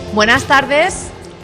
Buenas tardes.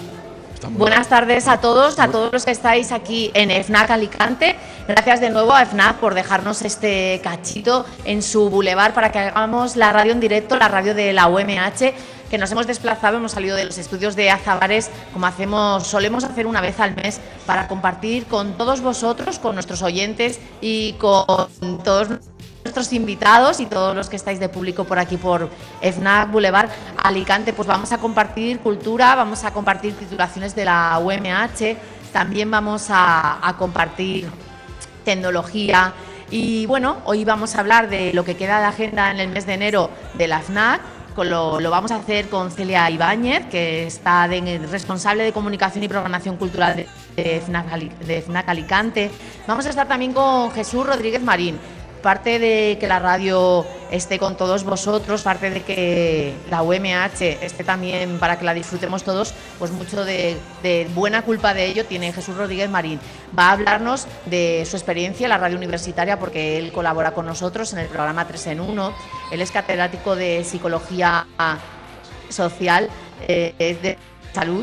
Buenas tardes a todos los que estáis aquí en FNAC Alicante. Gracias de nuevo a FNAC por dejarnos este cachito en su bulevar para que hagamos la radio en directo, la radio de la UMH, que nos hemos desplazado, hemos salido de los estudios de Azabares, como solemos hacer una vez al mes, para compartir con todos vosotros, con nuestros oyentes y con todos nuestros invitados y todos los que estáis de público por aquí por FNAC Boulevard Alicante. Pues vamos a compartir cultura, vamos a compartir titulaciones de la UMH, también vamos a compartir tecnología y bueno, hoy vamos a hablar de lo que queda de agenda en el mes de enero de la FNAC. Lo vamos a hacer con Celia Ibáñez, que está responsable de comunicación y programación cultural de FNAC Alicante. Vamos a estar también con Jesús Rodríguez Marín. Parte de que la radio esté con todos vosotros, parte de que la UMH esté también para que la disfrutemos todos, pues mucho de buena culpa de ello tiene Jesús Rodríguez Marín. Va a hablarnos de su experiencia en la radio universitaria, porque él colabora con nosotros en el programa 3 en 1. Él es catedrático de Psicología Social, es de Salud,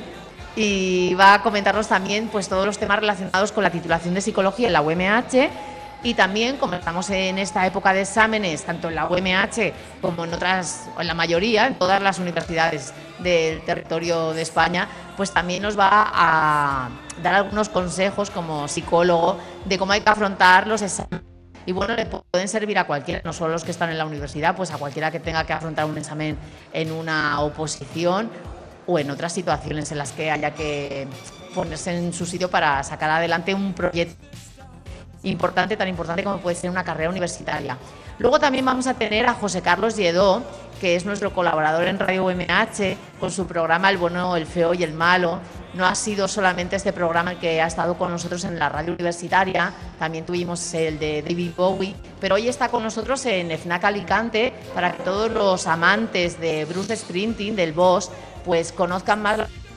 y va a comentarnos también pues todos los temas relacionados con la titulación de Psicología en la UMH. Y también, como estamos en esta época de exámenes, tanto en la UMH como en otras, o en la mayoría, en todas las universidades del territorio de España, pues también nos va a dar algunos consejos como psicólogo de cómo hay que afrontar los exámenes. Y bueno, le pueden servir a cualquiera, no solo los que están en la universidad, pues a cualquiera que tenga que afrontar un examen en una oposición o en otras situaciones en las que haya que ponerse en su sitio para sacar adelante un proyecto importante, tan importante como puede ser una carrera universitaria. Luego también vamos a tener a José Carlos Lledó, que es nuestro colaborador en Radio UMH, con su programa El Bueno, el Feo y el Malo. No ha sido solamente este programa el que ha estado con nosotros en la radio universitaria, también tuvimos el de David Bowie, pero hoy está con nosotros en FNAC Alicante para que todos los amantes de Bruce Springsteen, del Boss, pues conozcan más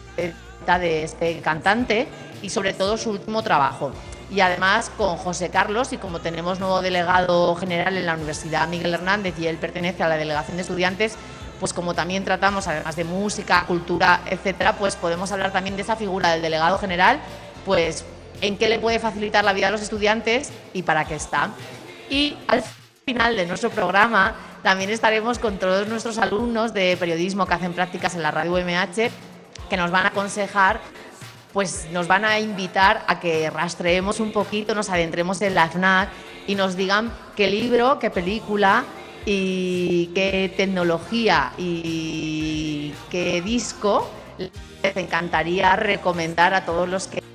la de este cantante y sobre todo su último trabajo. Y además con José Carlos, y como tenemos nuevo delegado general en la Universidad Miguel Hernández y él pertenece a la delegación de estudiantes, pues como también tratamos además de música, cultura, etcétera, pues podemos hablar también de esa figura del delegado general, pues en qué le puede facilitar la vida a los estudiantes y para qué está. Y al final de nuestro programa también estaremos con todos nuestros alumnos de periodismo que hacen prácticas en la radio UMH, que nos van a aconsejar, pues nos van a invitar a que rastreemos un poquito, nos adentremos en la FNAC y nos digan qué libro, qué película y qué tecnología y qué disco les encantaría recomendar a todos los que...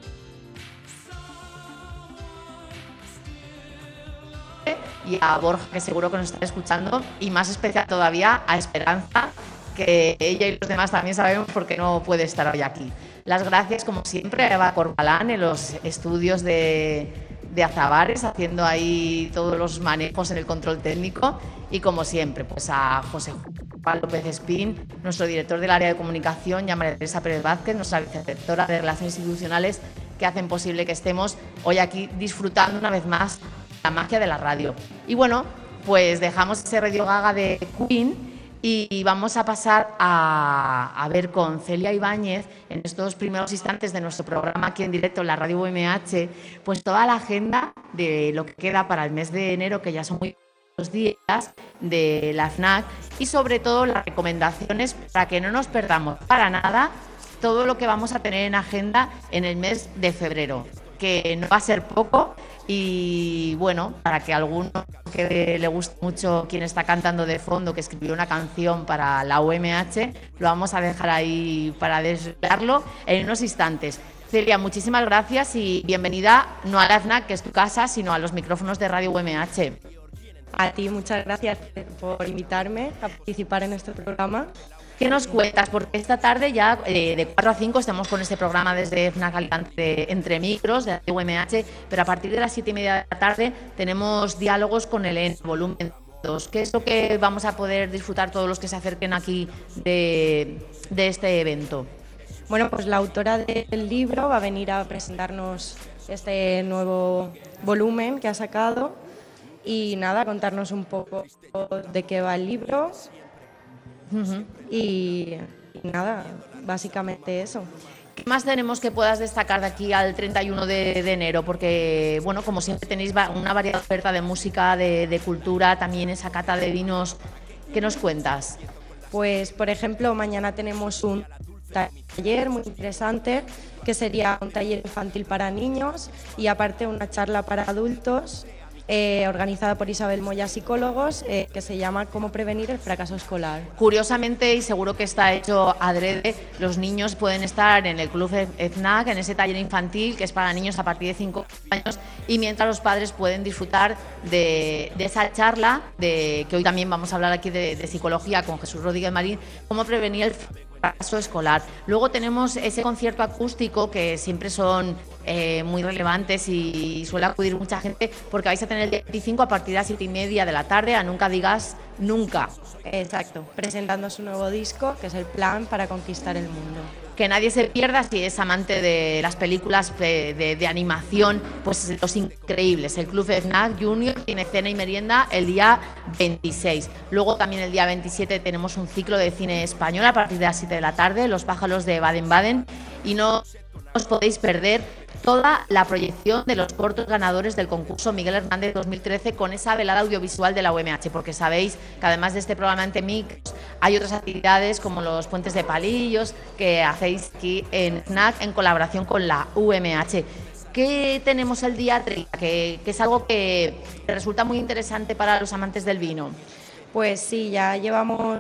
Y a Borja, que seguro que nos está escuchando, y más especial todavía a Esperanza, que ella y los demás también sabemos por qué no puede estar hoy aquí. Las gracias, como siempre, a Eva Corbalán en los estudios de Azabares, haciendo ahí todos los manejos en el control técnico, y como siempre, pues a José Juan López Espín, nuestro director del área de comunicación, y a María Teresa Pérez Vázquez, nuestra vicedirectora de Relaciones Institucionales, que hacen posible que estemos hoy aquí disfrutando una vez más la magia de la radio. Y bueno, pues dejamos ese Radio Gaga de Queen y vamos a pasar a ver con Celia Ibáñez, en estos primeros instantes de nuestro programa aquí en directo en la radio UMH, pues toda la agenda de lo que queda para el mes de enero, que ya son muy pocos días, de la FNAC, y sobre todo las recomendaciones para que no nos perdamos para nada todo lo que vamos a tener en agenda en el mes de febrero, que no va a ser poco. Y bueno, para que a alguno que le guste mucho quien está cantando de fondo, que escribió una canción para la UMH, lo vamos a dejar ahí para desvelarlo en unos instantes. Celia, muchísimas gracias y bienvenida no a la FNAC, que es tu casa, sino a los micrófonos de Radio UMH. A ti, muchas gracias por invitarme a participar en este programa. ¿Qué nos cuentas? Porque esta tarde ya de 4 a 5 estamos con este programa desde FNAC Alicante Entre Micros, de UMH, pero a partir de las 7:30 de la tarde tenemos diálogos con el EN, volumen 2. ¿Qué es lo que vamos a poder disfrutar todos los que se acerquen aquí de este evento? Bueno, pues la autora del libro va a venir a presentarnos este nuevo volumen que ha sacado y nada, contarnos un poco de qué va el libro. Y y nada, básicamente eso. ¿Qué más tenemos que puedas destacar de aquí al 31 de enero? Porque, bueno, como siempre tenéis una variada oferta de música, de cultura, también esa cata de vinos. ¿Qué nos cuentas? Pues, por ejemplo, mañana tenemos un taller muy interesante, que sería un taller infantil para niños y aparte una charla para adultos, organizada por Isabel Moya Psicólogos, que se llama Cómo prevenir el fracaso escolar. Curiosamente, y seguro que está hecho adrede, los niños pueden estar en el Club FNAC, en ese taller infantil que es para niños a partir de 5 años, y mientras los padres pueden disfrutar de esa charla, que hoy también vamos a hablar aquí de psicología con Jesús Rodríguez Marín, cómo prevenir el fracaso escolar. Luego tenemos ese concierto acústico que siempre son muy relevantes y suele acudir mucha gente, porque vais a tener el día 25 a partir de las 7:30 de la tarde a Nunca Digas Nunca. Exacto, presentando su nuevo disco, que es El Plan para Conquistar el Mundo. Que nadie se pierda si es amante de las películas de animación, pues Los Increíbles. El Club FNAC Junior tiene cena y merienda el día 26. Luego también el día 27 tenemos un ciclo de cine español a partir de las 7 de la tarde, Los pájaros de Baden-Baden, y no os podéis perder toda la proyección de los cortos ganadores del concurso Miguel Hernández 2013 con esa velada audiovisual de la UMH, porque sabéis que además de este programa Entre Micros hay otras actividades como los puentes de palillos que hacéis aquí en FNAC en colaboración con la UMH. ¿Qué tenemos el día 30? Que es algo que resulta muy interesante para los amantes del vino. Pues sí, ya llevamos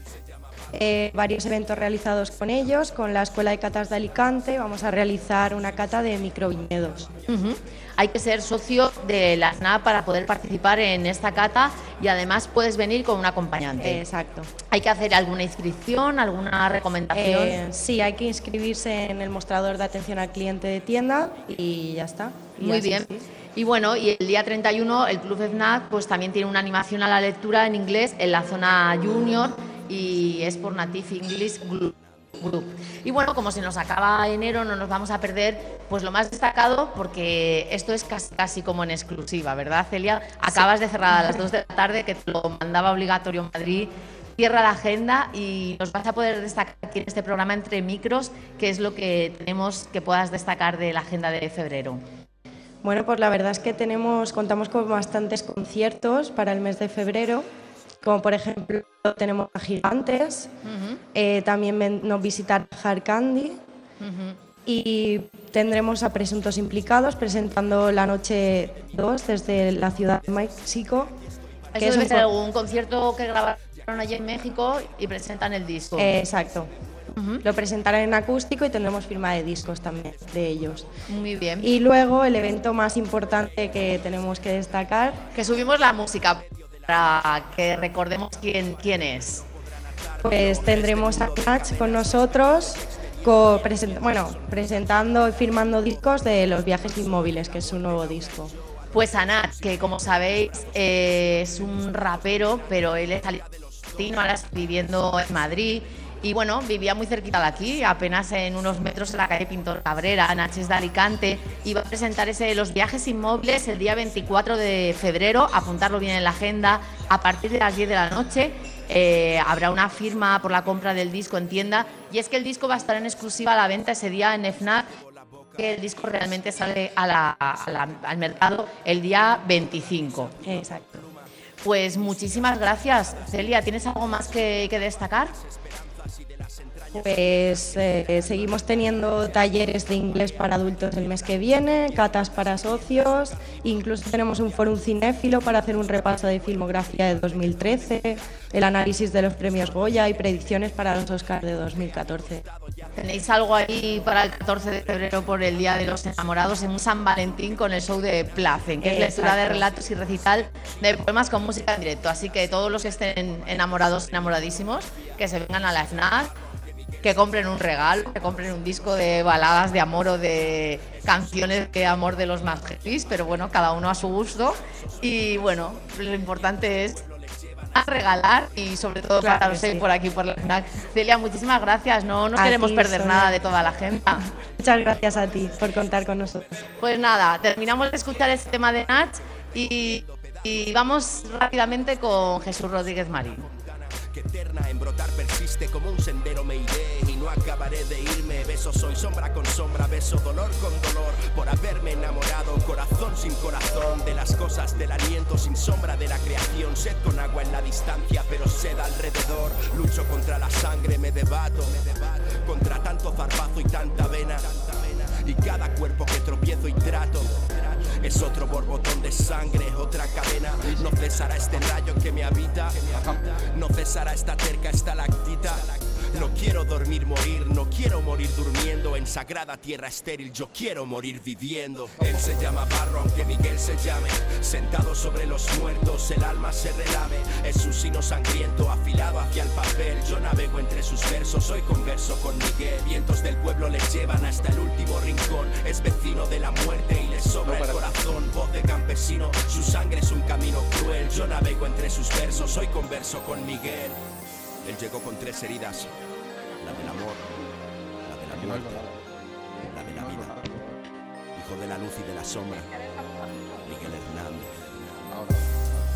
varios eventos realizados con ellos, con la Escuela de Catas de Alicante. Vamos a realizar una cata de microviñedos. Hay que ser socio de la FNAC para poder participar en esta cata y además puedes venir con un acompañante. Exacto. ¿Hay que hacer alguna inscripción, alguna recomendación? Sí, hay que inscribirse en el mostrador de atención al cliente de tienda y ya está. Muy bien. Sí. Y bueno, y el día 31 el Club FNAC pues también tiene una animación a la lectura en inglés en la zona junior y es por Native English Group. Y bueno, como se nos acaba enero, no nos vamos a perder pues lo más destacado, porque esto es casi como en exclusiva, ¿verdad, Celia? Acabas de cerrar a las 2 de la tarde, que te lo mandaba obligatorio en Madrid. Cierra la agenda y nos vas a poder destacar aquí en este programa Entre Micros, que es lo que tenemos que puedas destacar de la agenda de febrero. Bueno, pues la verdad es que contamos con bastantes conciertos para el mes de febrero, como por ejemplo tenemos a Gigantes, también nos visitará Hard Candy, y tendremos a Presuntos Implicados presentando la noche 2 desde la Ciudad de México. Eso debe ser algún concierto que grabaron allí en México y presentan el disco. Exacto. Lo presentarán en acústico y tendremos firma de discos también de ellos. Muy bien. Y luego el evento más importante que tenemos que destacar, que subimos la música para que recordemos quién es. Pues tendremos a Natch con nosotros presentando y firmando discos de Los Viajes Inmóviles, que es su nuevo disco. Pues a Nat, que como sabéis es un rapero, pero él es argentino, ahora está viviendo en Madrid. Y bueno, vivía muy cerquita de aquí, apenas en unos metros en la calle Pintor Cabrera. Nach es de Alicante y va a presentar Los Viajes Inmóviles el día 24 de febrero, apuntarlo bien en la agenda, a partir de las 10 de la noche. Habrá una firma por la compra del disco en tienda, y es que el disco va a estar en exclusiva a la venta ese día en FNAC, que el disco realmente sale al mercado el día 25. Exacto. Pues muchísimas gracias, Celia. ¿Tienes algo más que destacar? Pues seguimos teniendo talleres de inglés para adultos el mes que viene, catas para socios, incluso tenemos un foro cinéfilo para hacer un repaso de filmografía de 2013, el análisis de los premios Goya y predicciones para los Oscars de 2014. ¿Tenéis algo ahí para el 14 de febrero por el Día de los Enamorados en un San Valentín con el show de Placen, que es lectura de relatos y recital de poemas con música en directo? Así que todos los que estén enamoradísimos, que se vengan a la FNAC, que compren un regalo, que compren un disco de baladas de amor o de canciones de amor de los más jefes, pero bueno, cada uno a su gusto. Y bueno, lo importante es a regalar y sobre todo para los por aquí por la FNAC. Celia, muchísimas gracias, no queremos perder nada de toda la agenda. Muchas gracias a ti por contar con nosotros. Pues nada, terminamos de escuchar este tema de Nach y vamos rápidamente con Jesús Rodríguez Marín. Que eterna en brotar persiste como un sendero, me iré y no acabaré de irme. Beso soy sombra con sombra, beso dolor con dolor, por haberme enamorado, corazón sin corazón, de las cosas, del aliento sin sombra de la creación. Sed con agua en la distancia, pero sed alrededor. Lucho contra la sangre, me debato contra tanto zarpazo y tanta vena, y cada cuerpo que tropiezo y trato es otro borbotón de sangre, otra cadena. No cesará este rayo que me habita, no cesará esta terca estalactita. No quiero dormir, morir, no quiero morir durmiendo en sagrada tierra estéril, yo quiero morir viviendo. Él se llama Barro, aunque Miguel se llame. Sentado sobre los muertos, el alma se relame. Es su sino sangriento, afilado hacia el papel. Yo navego entre sus versos, hoy converso con Miguel. Vientos del pueblo les llevan hasta el último rincón. Es vecino de la muerte y le sobra el corazón. Voz de campesino, su sangre es un camino cruel. Yo navego entre sus versos, hoy converso con Miguel. Él llegó con 3 heridas, la del amor, la de la muerte, la de la vida. Hijo de la luz y de la sombra, Miguel Hernández.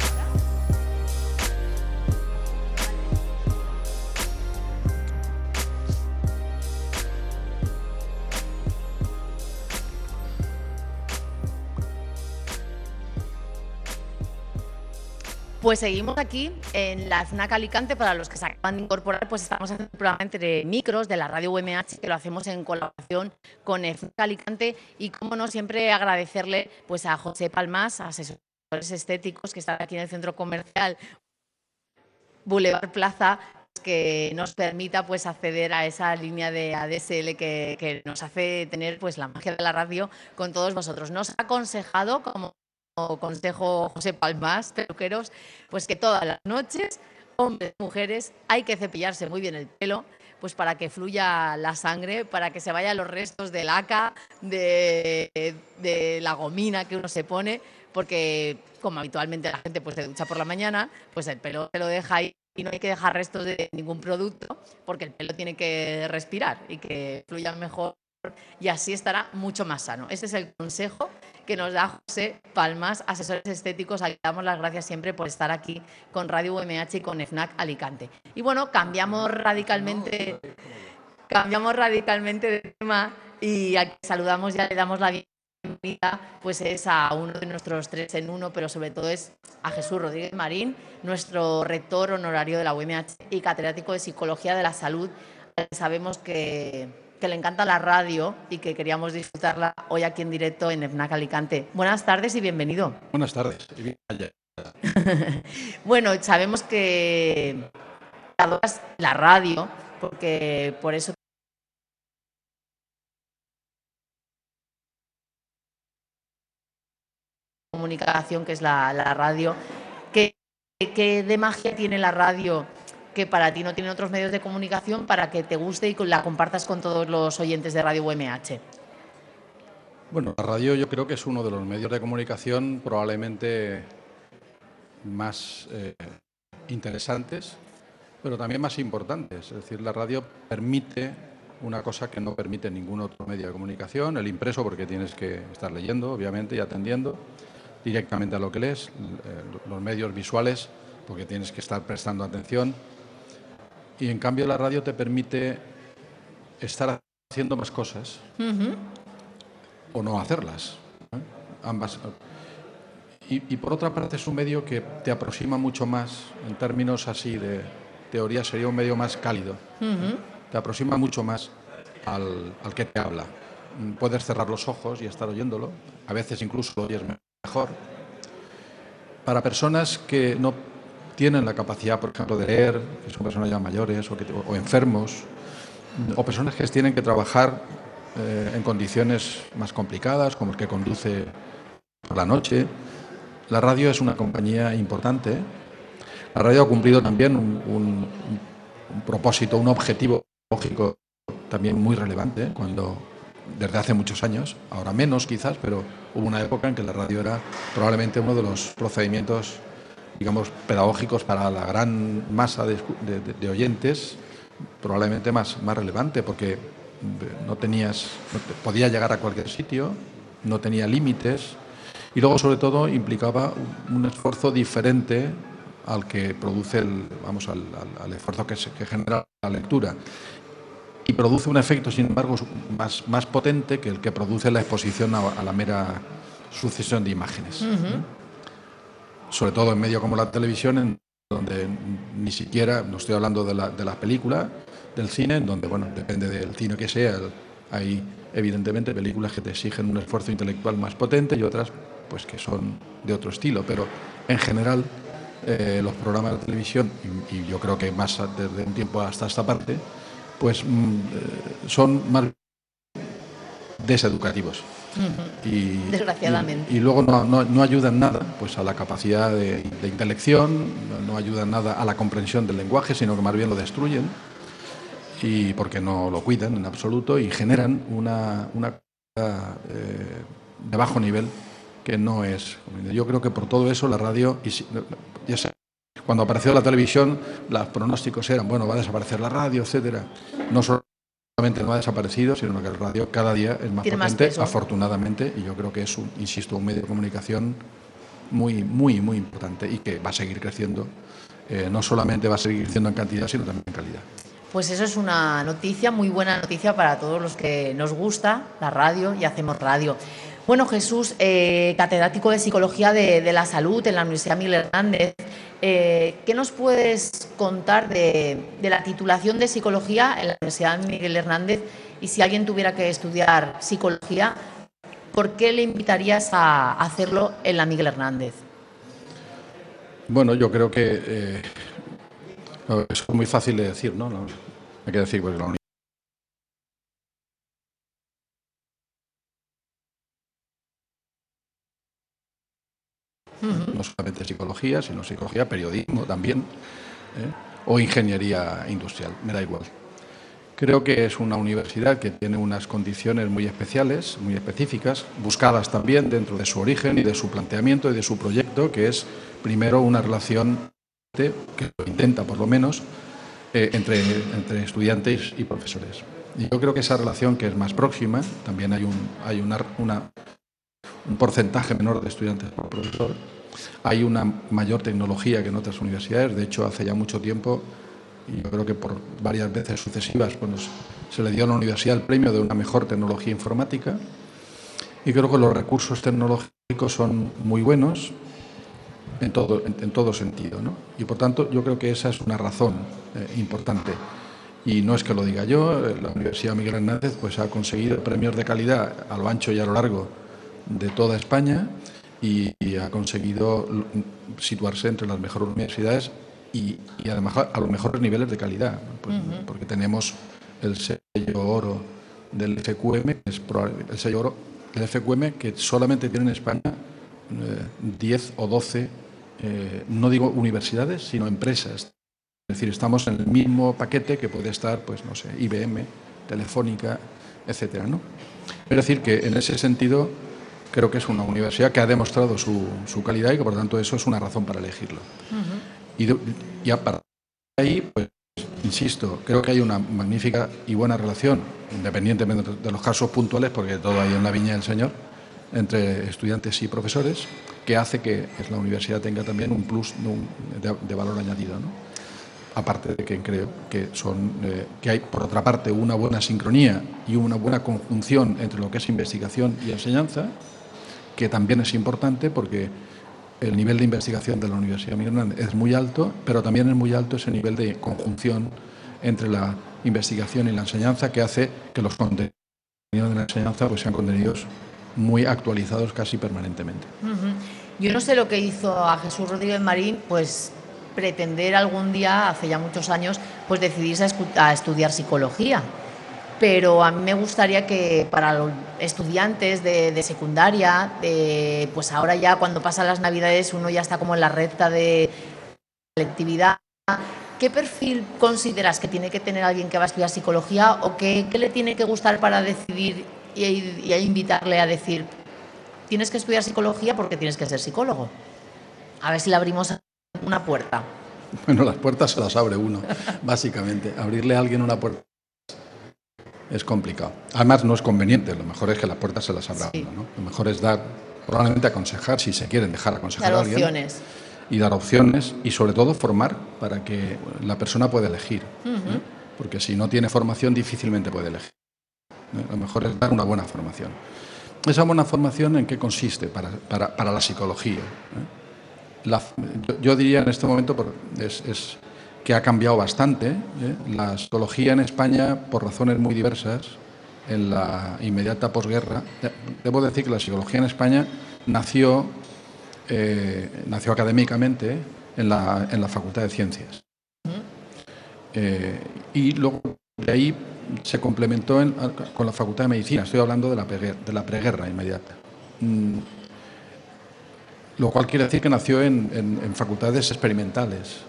Pues seguimos aquí en la FNAC Alicante. Para los que se acaban de incorporar, pues estamos en un programa entre micros de la radio UMH, que lo hacemos en colaboración con FNAC Alicante, y como no, siempre agradecerle pues a José Palmas, asesores estéticos, que está aquí en el centro comercial Boulevard Plaza, que nos permita pues acceder a esa línea de ADSL que nos hace tener pues la magia de la radio con todos vosotros. Nos ha aconsejado, como consejo José Palmas, peluqueros, pues que todas las noches, hombres y mujeres, hay que cepillarse muy bien el pelo, pues para que fluya la sangre, para que se vayan los restos de laca, de la gomina que uno se pone, porque como habitualmente la gente pues se ducha por la mañana, pues el pelo se lo deja ahí y no hay que dejar restos de ningún producto, porque el pelo tiene que respirar y que fluya mejor, y así estará mucho más sano. Ese es el consejo que nos da José Palmas, asesores estéticos. Le damos las gracias siempre por estar aquí con Radio UMH y con FNAC Alicante. Y bueno, cambiamos radicalmente de tema, y aquí saludamos, ya le damos la bienvenida, pues es a uno de nuestros 3 en 1, pero sobre todo es a Jesús Rodríguez Marín, nuestro rector honorario de la UMH y catedrático de Psicología de la Salud. Sabemos que le encanta la radio y que queríamos disfrutarla hoy aquí en directo en FNAC Alicante. Buenas tardes y bienvenido. Buenas tardes. Bueno, sabemos que adoras la radio, porque por eso comunicación, que es la radio. ¿Qué de magia tiene la radio que para ti no tienen otros medios de comunicación, para que te guste y la compartas con todos los oyentes de Radio UMH? Bueno, la radio yo creo que es uno de los medios de comunicación probablemente más interesantes, pero también más importantes. Es decir, la radio permite una cosa que no permite ningún otro medio de comunicación: el impreso, porque tienes que estar leyendo, obviamente, y atendiendo directamente a lo que lees; los medios visuales, porque tienes que estar prestando atención. Y en cambio la radio te permite estar haciendo más cosas o no hacerlas, ambas. Y por otra parte es un medio que te aproxima mucho más, en términos así de teoría sería un medio más cálido. Te aproxima mucho más al que te habla. Puedes cerrar los ojos y estar oyéndolo, a veces incluso lo oyes mejor. Para personas que no tienen la capacidad, por ejemplo, de leer, que son personas ya mayores o enfermos, o personas que tienen que trabajar en condiciones más complicadas, como el que conduce por la noche, la radio es una compañía importante. La radio ha cumplido también un propósito, un objetivo lógico también muy relevante, desde hace muchos años, ahora menos quizás, pero hubo una época en que la radio era probablemente uno de los procedimientos, digamos, pedagógicos para la gran masa de oyentes, probablemente más relevante, porque podía llegar a cualquier sitio, no tenía límites, y luego sobre todo implicaba un esfuerzo diferente al que produce al esfuerzo que genera la lectura. Y produce un efecto, sin embargo, más potente que el que produce la exposición a la mera sucesión de imágenes. Sobre todo en medios como la televisión, en donde ni siquiera, no estoy hablando de la película, del cine, en donde, bueno, depende del cine que sea, hay evidentemente películas que te exigen un esfuerzo intelectual más potente y otras pues que son de otro estilo, pero en general los programas de televisión, y yo creo que más desde un tiempo hasta esta parte, pues son más deseducativos. Desgraciadamente. Y luego no ayudan nada pues a la capacidad de intelección, no ayudan nada a la comprensión del lenguaje, sino que más bien lo destruyen, y porque no lo cuidan en absoluto y generan una de bajo nivel que no es. Yo creo que por todo eso la radio, ya sé, cuando apareció la televisión, los pronósticos eran, bueno, va a desaparecer la radio, etcétera. No solamente no ha desaparecido, sino que la radio cada día es más potente, afortunadamente, y yo creo que es, un medio de comunicación muy, muy, muy importante y que va a seguir creciendo. No solamente va a seguir creciendo en cantidad, sino también en calidad. Pues eso es una noticia, muy buena noticia para todos los que nos gusta la radio y hacemos radio. Bueno, Jesús, catedrático de Psicología de la Salud en la Universidad Miguel Hernández, ¿qué nos puedes contar de la titulación de Psicología en la Universidad Miguel Hernández? Y si alguien tuviera que estudiar Psicología, ¿por qué le invitarías a hacerlo en la Miguel Hernández? Bueno, yo creo que es muy fácil de decir, ¿no? Hay que decir, pues la no solamente psicología, sino psicología, periodismo también, o ingeniería industrial, me da igual. Creo que es una universidad que tiene unas condiciones muy especiales, muy específicas, buscadas también dentro de su origen y de su planteamiento y de su proyecto, que es primero una relación que lo intenta por lo menos entre estudiantes y profesores. Y yo creo que esa relación, que es más próxima, también hay un porcentaje menor de estudiantes por profesor, hay una mayor tecnología que en otras universidades. De hecho, hace ya mucho tiempo, y yo creo que por varias veces sucesivas, pues se le dio a la universidad el premio de una mejor tecnología informática, y creo que los recursos tecnológicos son muy buenos en todo sentido, ¿no? Y por tanto yo creo que esa es una razón importante. Y no es que lo diga yo, la Universidad Miguel Hernández pues ha conseguido premios de calidad a lo ancho y a lo largo de toda España y ha conseguido situarse entre las mejores universidades y además a los mejores niveles de calidad, pues, porque tenemos el sello oro del FQM, que es el sello oro del FQM que solamente tiene en España 10 o 12, no digo universidades, sino empresas. Es decir, estamos en el mismo paquete que puede estar, pues no sé, IBM, Telefónica, etcétera, ¿no? Es decir, que en ese sentido creo que es una universidad que ha demostrado su calidad y que por tanto eso es una razón para elegirlo. Y a partir de ahí, pues insisto, creo que hay una magnífica y buena relación, independientemente de los casos puntuales, porque todo hay en la viña del Señor, entre estudiantes y profesores, que hace que la universidad tenga también un plus de valor añadido, ¿no? Aparte de que creo que que hay, por otra parte, una buena sincronía y una buena conjunción entre lo que es investigación y enseñanza, que también es importante porque el nivel de investigación de la Universidad Miguel Hernández es muy alto, pero también es muy alto ese nivel de conjunción entre la investigación y la enseñanza, que hace que los contenidos de la enseñanza pues sean contenidos muy actualizados casi permanentemente. Yo no sé lo que hizo a Jesús Rodríguez Marín, pues pretender algún día, hace ya muchos años, pues decidirse a estudiar psicología. Pero a mí me gustaría que para los estudiantes de secundaria, pues ahora ya cuando pasan las Navidades uno ya está como en la recta de selectividad. ¿Qué perfil consideras que tiene que tener alguien que va a estudiar psicología o qué le tiene que gustar para decidir y a invitarle a decir, tienes que estudiar psicología porque tienes que ser psicólogo? A ver si le abrimos una puerta. Bueno, las puertas se las abre uno, básicamente. Abrirle a alguien una puerta es complicado. Además, no es conveniente. Lo mejor es que las puertas se las abra uno, ¿no? Lo mejor es probablemente aconsejar, si se quieren dejar aconsejar a alguien. Opciones. y dar opciones y sobre todo formar para que la persona pueda elegir, porque si no tiene formación difícilmente puede elegir. Lo mejor es dar una buena formación. ¿Esa buena formación en qué consiste para la psicología? Yo diría en este momento es que ha cambiado bastante. La psicología en España, por razones muy diversas, en la inmediata posguerra, debo decir que la psicología en España nació académicamente en la Facultad de Ciencias. Y luego de ahí se complementó con la Facultad de Medicina. Estoy hablando de la preguerra inmediata. Lo cual quiere decir que nació en facultades experimentales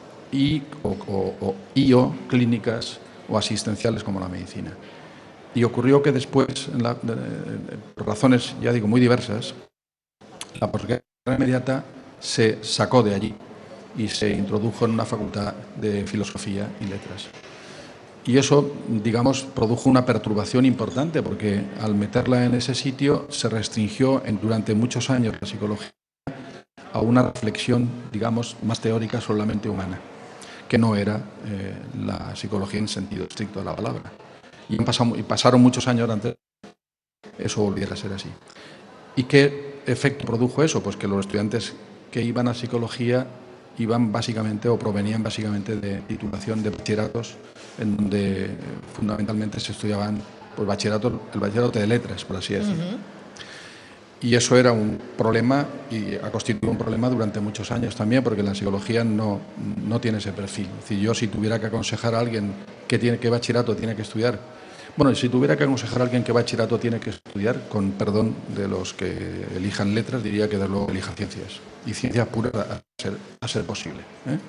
o clínicas o asistenciales como la medicina. Y ocurrió que después, por razones, ya digo, muy diversas, la posguerra inmediata se sacó de allí y se introdujo en una facultad de filosofía y letras. Y eso, digamos, produjo una perturbación importante porque al meterla en ese sitio se restringió durante muchos años la psicología a una reflexión, digamos, más teórica sobre la mente humana, que no era la psicología en sentido estricto de la palabra. Y pasaron muchos años antes que eso volviera a ser así. ¿Y qué efecto produjo eso? Pues que los estudiantes que iban a psicología iban básicamente o provenían básicamente de titulación de bachilleratos en donde fundamentalmente se estudiaban pues, el bachillerato de letras, por así decirlo. Y eso era un problema y ha constituido un problema durante muchos años también, porque la psicología no tiene ese perfil. Es decir, yo si tuviera que aconsejar a alguien qué bachillerato tiene que estudiar, bueno, si tuviera que aconsejar a alguien qué bachillerato tiene que estudiar, con perdón de los que elijan letras, diría que de luego elija ciencias. Y ciencias puras a ser posible.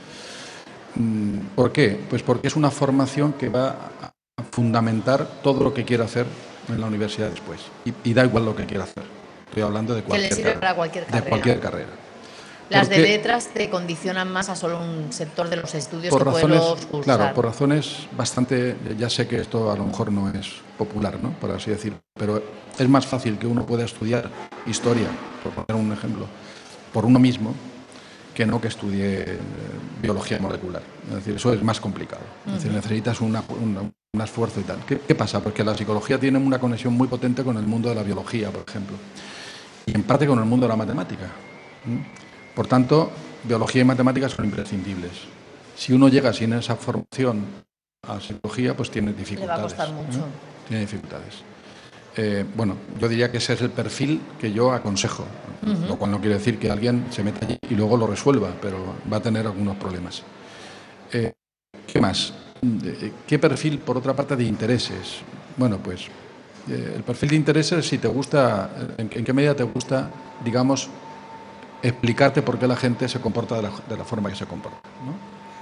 ¿Por qué? Pues porque es una formación que va a fundamentar todo lo que quiera hacer en la universidad después. Y da igual lo que quiera hacer. Estoy hablando de cualquier, que le sirve para cualquier carrera. Las de letras te condicionan más a solo un sector de los estudios que puedes cursar. Claro, por razones bastante... Ya sé que esto a lo mejor no es popular, ¿no?, por así decirlo, pero es más fácil que uno pueda estudiar historia, por poner un ejemplo, por uno mismo, que no que estudie biología molecular. Es decir, eso es más complicado. Es decir, necesitas un esfuerzo y tal. ¿Qué pasa? Porque la psicología tiene una conexión muy potente con el mundo de la biología, por ejemplo, y en parte con el mundo de la matemática. Por tanto, biología y matemáticas son imprescindibles. Si uno llega sin esa formación a psicología, pues tiene dificultades. Le va a costar mucho. Tiene dificultades. Bueno, yo diría que ese es el perfil que yo aconsejo, lo cual no quiere decir que alguien se meta allí y luego lo resuelva, pero va a tener algunos problemas. ¿Qué más? ¿Qué perfil, por otra parte, de intereses? Bueno, pues el perfil de intereses, si te gusta, en qué medida te gusta, digamos, explicarte por qué la gente se comporta de la forma que se comporta, ¿no?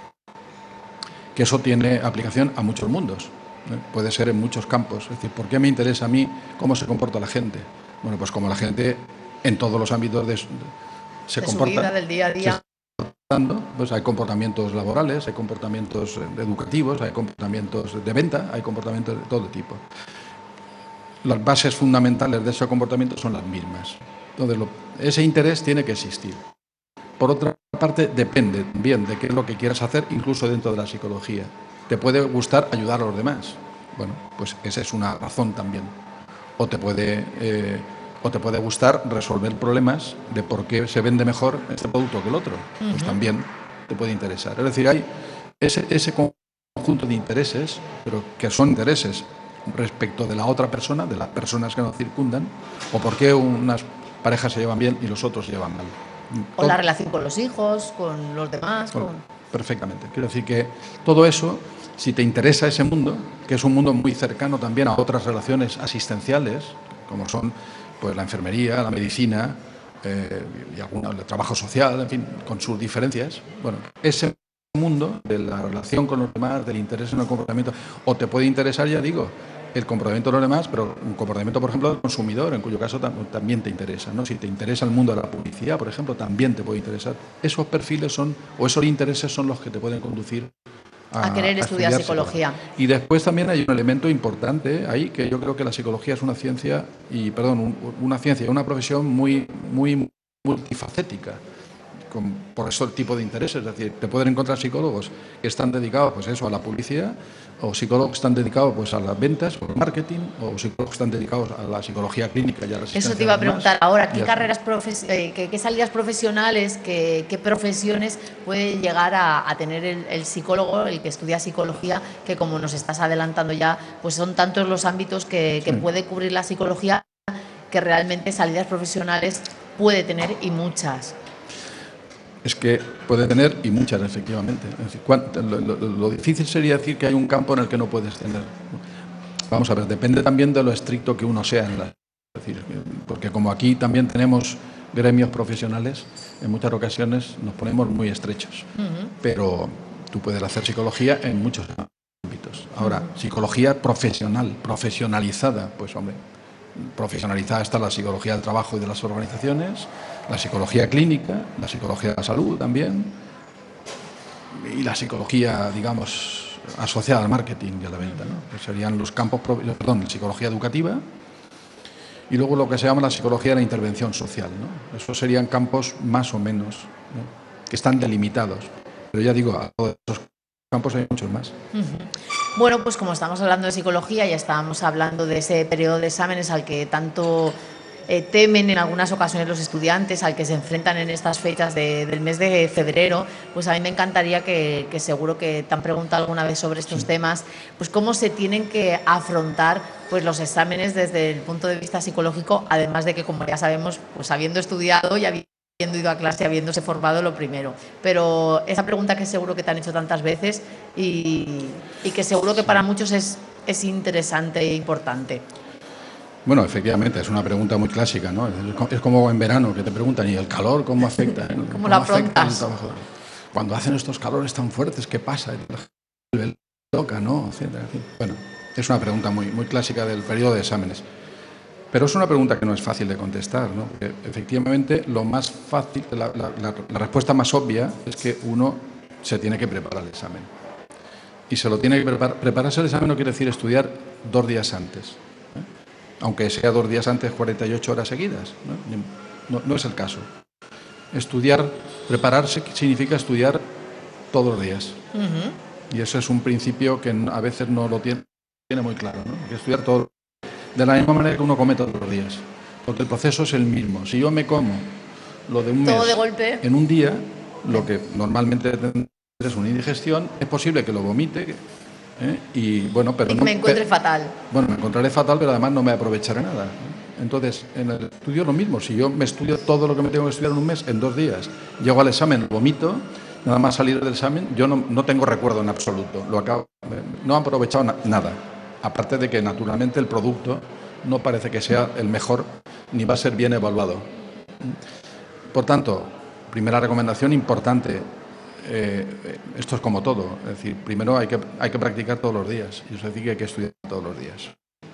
Que eso tiene aplicación a muchos mundos. Puede ser en muchos campos. Es decir, ¿por qué me interesa a mí cómo se comporta la gente? Bueno, pues como la gente en todos los ámbitos se comporta, su vida del día a día. Pues hay comportamientos laborales, hay comportamientos educativos, hay comportamientos de venta, hay comportamientos de todo tipo. Las bases fundamentales de ese comportamiento son las mismas. Entonces, ese interés tiene que existir. Por otra parte, depende también de qué es lo que quieras hacer, incluso dentro de la psicología. Te puede gustar ayudar a los demás. Bueno, pues esa es una razón también. O te puede gustar resolver problemas de por qué se vende mejor este producto que el otro. Pues también te puede interesar. Es decir, hay ese conjunto de intereses, pero que son intereses respecto de la otra persona, de las personas que nos circundan, o por qué unas parejas se llevan bien y los otros se llevan mal. O la relación con los hijos, con los demás. Perfectamente. Quiero decir que todo eso, si te interesa ese mundo, que es un mundo muy cercano también a otras relaciones asistenciales, como son pues la enfermería, la medicina y el trabajo social, en fin, con sus diferencias, bueno, ese mundo de la relación con los demás, del interés en el comportamiento, o te puede interesar, ya digo, el comportamiento de los demás, pero un comportamiento, por ejemplo, del consumidor, en cuyo caso también te interesa, ¿no? Si te interesa el mundo de la publicidad, por ejemplo, también te puede interesar. Esos perfiles esos intereses son los que te pueden conducir a querer estudiar psicología. Y después también hay un elemento importante ahí, que yo creo que la psicología es una ciencia, una profesión muy, muy multifacética. por eso el tipo de intereses. Es decir, te pueden encontrar psicólogos que están dedicados pues eso, a la publicidad, o psicólogos que están dedicados pues a las ventas o al marketing, o psicólogos que están dedicados a la psicología clínica y a la asistencia. Eso te iba a preguntar ahora, ¿qué carreras qué salidas profesionales, qué profesiones puede llegar a tener el psicólogo, el que estudia psicología, que como nos estás adelantando ya, pues son tantos los ámbitos que puede cubrir la psicología, que realmente salidas profesionales puede tener, y muchas? Es que puede tener, y muchas, efectivamente. Es decir, lo difícil sería decir que hay un campo en el que no puedes tener. Vamos a ver, depende también de lo estricto que uno sea en es decir, porque como aquí también tenemos gremios profesionales, en muchas ocasiones nos ponemos muy estrechos. Pero tú puedes hacer psicología en muchos ámbitos. Ahora, psicología profesional, profesionalizada, pues hombre, profesionalizada está la psicología del trabajo y de las organizaciones, la psicología clínica, la psicología de la salud también, y la psicología, digamos, asociada al marketing y a la venta, ¿no? Que serían los campos, la psicología educativa, y luego lo que se llama la psicología de la intervención social, ¿no? Esos serían campos más o menos, ¿no?, que están delimitados. Pero ya digo, a todos esos campos hay muchos más. Bueno, pues como estamos hablando de psicología, ya estábamos hablando de ese periodo de exámenes al que tanto temen en algunas ocasiones los estudiantes, al que se enfrentan en estas fechas del mes de febrero. Pues a mí me encantaría que seguro que te han preguntado alguna vez sobre estos temas, pues cómo se tienen que afrontar pues los exámenes desde el punto de vista psicológico, además de que, como ya sabemos, pues habiendo estudiado y habiendo ido a clase, habiéndose formado, lo primero. Pero esa pregunta que seguro que te han hecho tantas veces y que seguro que para muchos es interesante e importante. Bueno, efectivamente, es una pregunta muy clásica, ¿no? Es como en verano que te preguntan, ¿y el calor cómo afecta? ¿Cómo lo afrontas? Cuando hacen estos calores tan fuertes, ¿qué pasa? Loca, ¿no? Bueno, es una pregunta muy, muy clásica del periodo de exámenes. Pero es una pregunta que no es fácil de contestar, ¿no? Porque efectivamente lo más fácil, la respuesta más obvia es que uno se tiene que preparar el examen. Y se lo tiene que prepararse el examen no quiere decir estudiar 2 días antes, ¿eh? Aunque sea 2 días antes, 48 horas seguidas, ¿no? No es el caso. Prepararse significa estudiar todos los días. Y eso es un principio que a veces no lo tiene muy claro, ¿no? Hay que estudiar todo de la misma manera que uno come todos los días, porque el proceso es el mismo. Si yo me como lo de un mes de golpe en un día, lo que normalmente es una indigestión, es posible que lo vomite, y bueno, pero me encuentre fatal. Bueno, me encontraré fatal, pero además no me aprovecharé nada, ¿no? Entonces, en el estudio lo mismo. Si yo me estudio todo lo que me tengo que estudiar en un mes, en 2 días, llego al examen, vomito, nada más salir del examen, yo no tengo recuerdo en absoluto. No he aprovechado nada. Aparte de que, naturalmente, el producto no parece que sea el mejor ni va a ser bien evaluado. Por tanto, primera recomendación importante, esto es como todo, es decir, primero hay que practicar todos los días, y eso es decir que hay que estudiar todos los días.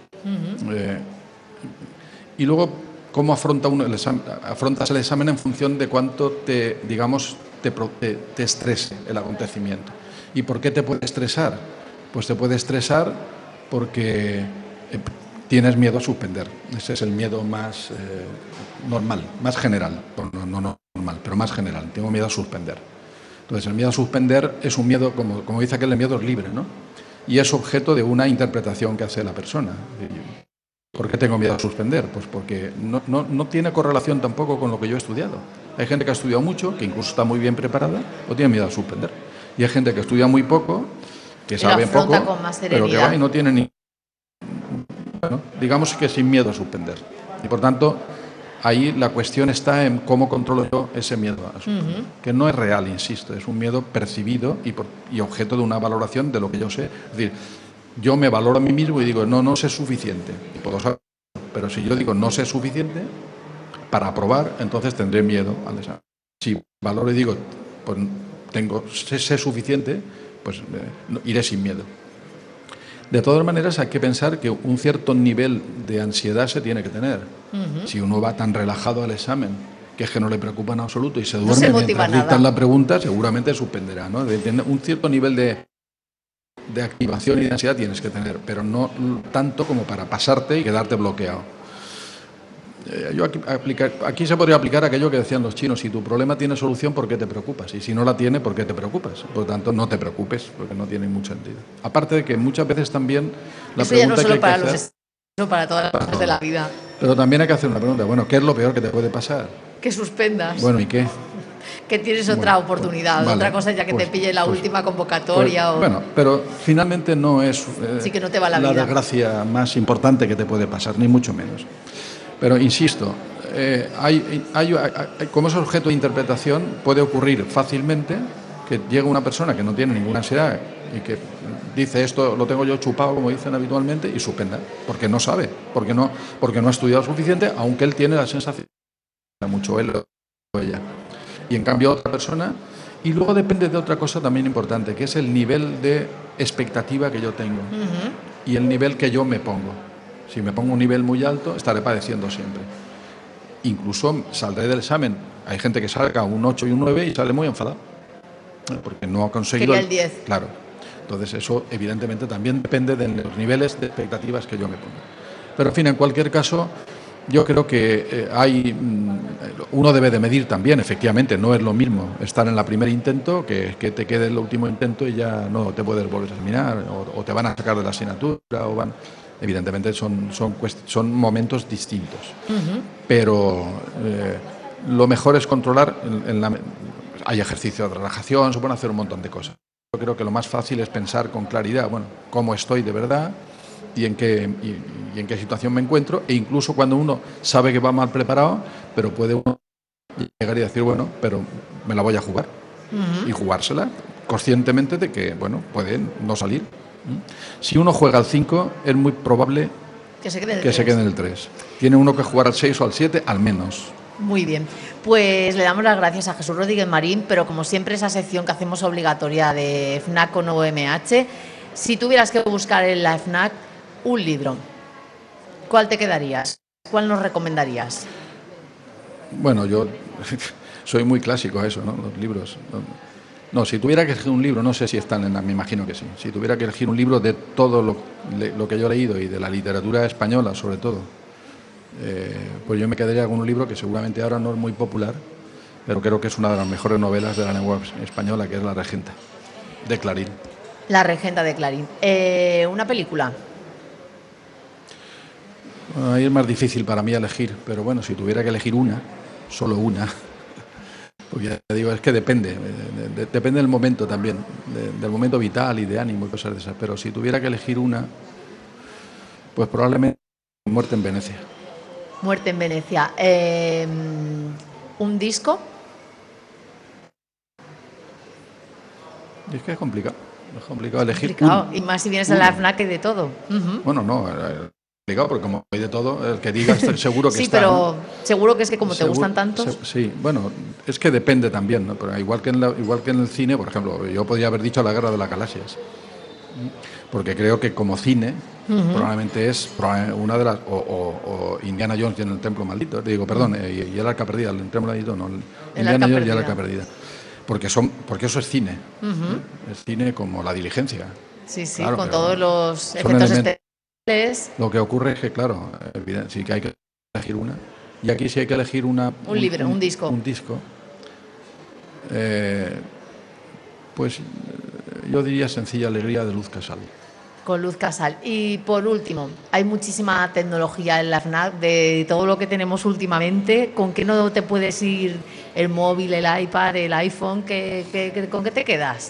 Y luego, ¿cómo afronta uno el examen? Afrontas el examen en función de cuánto te estrese el acontecimiento. ¿Y por qué te puede estresar? Pues te puede estresar porque tienes miedo a suspender. Ese es el miedo más normal, más general. No normal, pero más general. Tengo miedo a suspender. Entonces, el miedo a suspender es un miedo, como dice aquel, el miedo es libre, ¿no? Y es objeto de una interpretación que hace la persona. ¿Por qué tengo miedo a suspender? Pues porque no tiene correlación tampoco con lo que yo he estudiado. Hay gente que ha estudiado mucho, que incluso está muy bien preparada, o tiene miedo a suspender. Y hay gente que estudia muy poco, que sabe poco, pero que va y no tiene ni... Bueno, digamos que sin miedo a suspender. Y por tanto, ahí la cuestión está en cómo controlo yo ese miedo a suspender. Que no es real, insisto, es un miedo percibido y objeto de una valoración de lo que yo sé. Es decir, yo me valoro a mí mismo y digo, no sé suficiente. Y puedo saber, pero si yo digo no sé suficiente para aprobar, entonces tendré miedo al examen. Si valoro y digo, pues sé suficiente, pues iré sin miedo. De todas maneras, hay que pensar que un cierto nivel de ansiedad se tiene que tener. Si uno va tan relajado al examen, que es que no le preocupa en absoluto y se duerme mientras dictan la pregunta, seguramente suspenderá, ¿no? Un cierto nivel de activación y de ansiedad tienes que tener, pero no tanto como para pasarte y quedarte bloqueado. Yo aquí se podría aplicar aquello que decían los chinos: si tu problema tiene solución, ¿por qué te preocupas? Y si no la tiene, ¿por qué te preocupas? Por lo tanto, no te preocupes, porque no tiene mucho sentido. Aparte de que muchas veces también la eso ya no pregunta solo que para hay que los hacer, sino para todas las cosas de la vida. pero también hay que hacer una pregunta: bueno, ¿qué es lo peor que te puede pasar? Que suspendas. Bueno, ¿y qué? Que tienes otra oportunidad. Vale, Otra cosa ya que te pille la última convocatoria. Bueno, pero finalmente no es sí que no te va la vida. Desgracia más importante que te puede pasar, ni mucho menos. Pero insisto, como es objeto de interpretación, puede ocurrir fácilmente que llegue una persona que no tiene ninguna ansiedad y que dice: esto lo tengo yo chupado, como dicen habitualmente, y suspenda, porque no sabe, porque no ha estudiado suficiente, aunque él tiene la sensación de mucho él o ella. Y en cambio otra persona, y luego depende de otra cosa también importante, que es el nivel de expectativa que yo tengo y el nivel que yo me pongo. Si me pongo un nivel muy alto, estaré padeciendo siempre. Incluso saldré del examen. Hay gente que saca un 8 y un 9 y sale muy enfadado, porque no ha conseguido... Quería el 10. Claro. Entonces eso evidentemente también depende de los niveles de expectativas que yo me pongo. Pero en fin, en cualquier caso, yo creo que uno debe de medir también, efectivamente, no es lo mismo estar en el primer intento que te quede el último intento y ya no te puedes volver a examinar o te van a sacar de la asignatura evidentemente son momentos distintos. Pero lo mejor es controlar, hay ejercicio de relajación, se pueden hacer un montón de cosas. Yo creo que lo más fácil es pensar con claridad, bueno, cómo estoy de verdad y en qué situación me encuentro, e incluso cuando uno sabe que va mal preparado, pero puede uno llegar y decir: bueno, pero me la voy a jugar, y jugársela conscientemente de que, bueno, puede no salir. Si uno juega al 5, es muy probable que se quede en el 3. Tiene uno que jugar al 6 o al 7, al menos. Muy bien, pues le damos las gracias a Jesús Rodríguez Marín, pero como siempre esa sección que hacemos obligatoria de FNAC o no MH, si tuvieras que buscar en la FNAC un libro, ¿cuál te quedarías? ¿Cuál nos recomendarías? Bueno, yo soy muy clásico a eso, ¿no? Los libros. No, si tuviera que elegir un libro, no sé si están me imagino que sí. Si tuviera que elegir un libro de todo lo que yo he leído y de la literatura española, sobre todo, pues yo me quedaría con un libro que seguramente ahora no es muy popular, pero creo que es una de las mejores novelas de la lengua española, que es La Regenta, de Clarín. La Regenta de Clarín. ¿Una película? Bueno, ahí es más difícil para mí elegir, pero bueno, si tuviera que elegir una, solo una, pues ya digo, es que depende del momento también, del momento vital y de ánimo y cosas de esas, pero si tuviera que elegir una, pues probablemente Muerte en Venecia. Muerte en Venecia. ¿Un disco? Y es que es complicado elegir. Y más si vienes a la FNAC de todo. Bueno, no, complicado porque como hay de todo, el que diga estoy seguro que sí, está. Sí, pero seguro que es que como te gustan tantos. Sí, bueno, es que depende también, ¿no? Pero igual que en el cine, por ejemplo, yo podría haber dicho La Guerra de las Galaxias, porque creo que como cine probablemente es una de las o Indiana Jones y en el Templo Maldito, y el Arca Perdida, el Templo Maldito, no, Indiana Jones y el Arca Perdida, porque eso es cine, es cine como La Diligencia. Sí, claro, con todos los efectos especiales. Lo que ocurre es que, claro, sí que hay que elegir una, y aquí sí hay que elegir un libro, un disco. Pues yo diría Sencilla Alegría, de Luz Casal. Con Luz Casal. Y por último, hay muchísima tecnología en la FNAC, de todo lo que tenemos últimamente. ¿Con qué no te puedes ir? El móvil, el iPad, el iPhone, ¿con qué te quedas?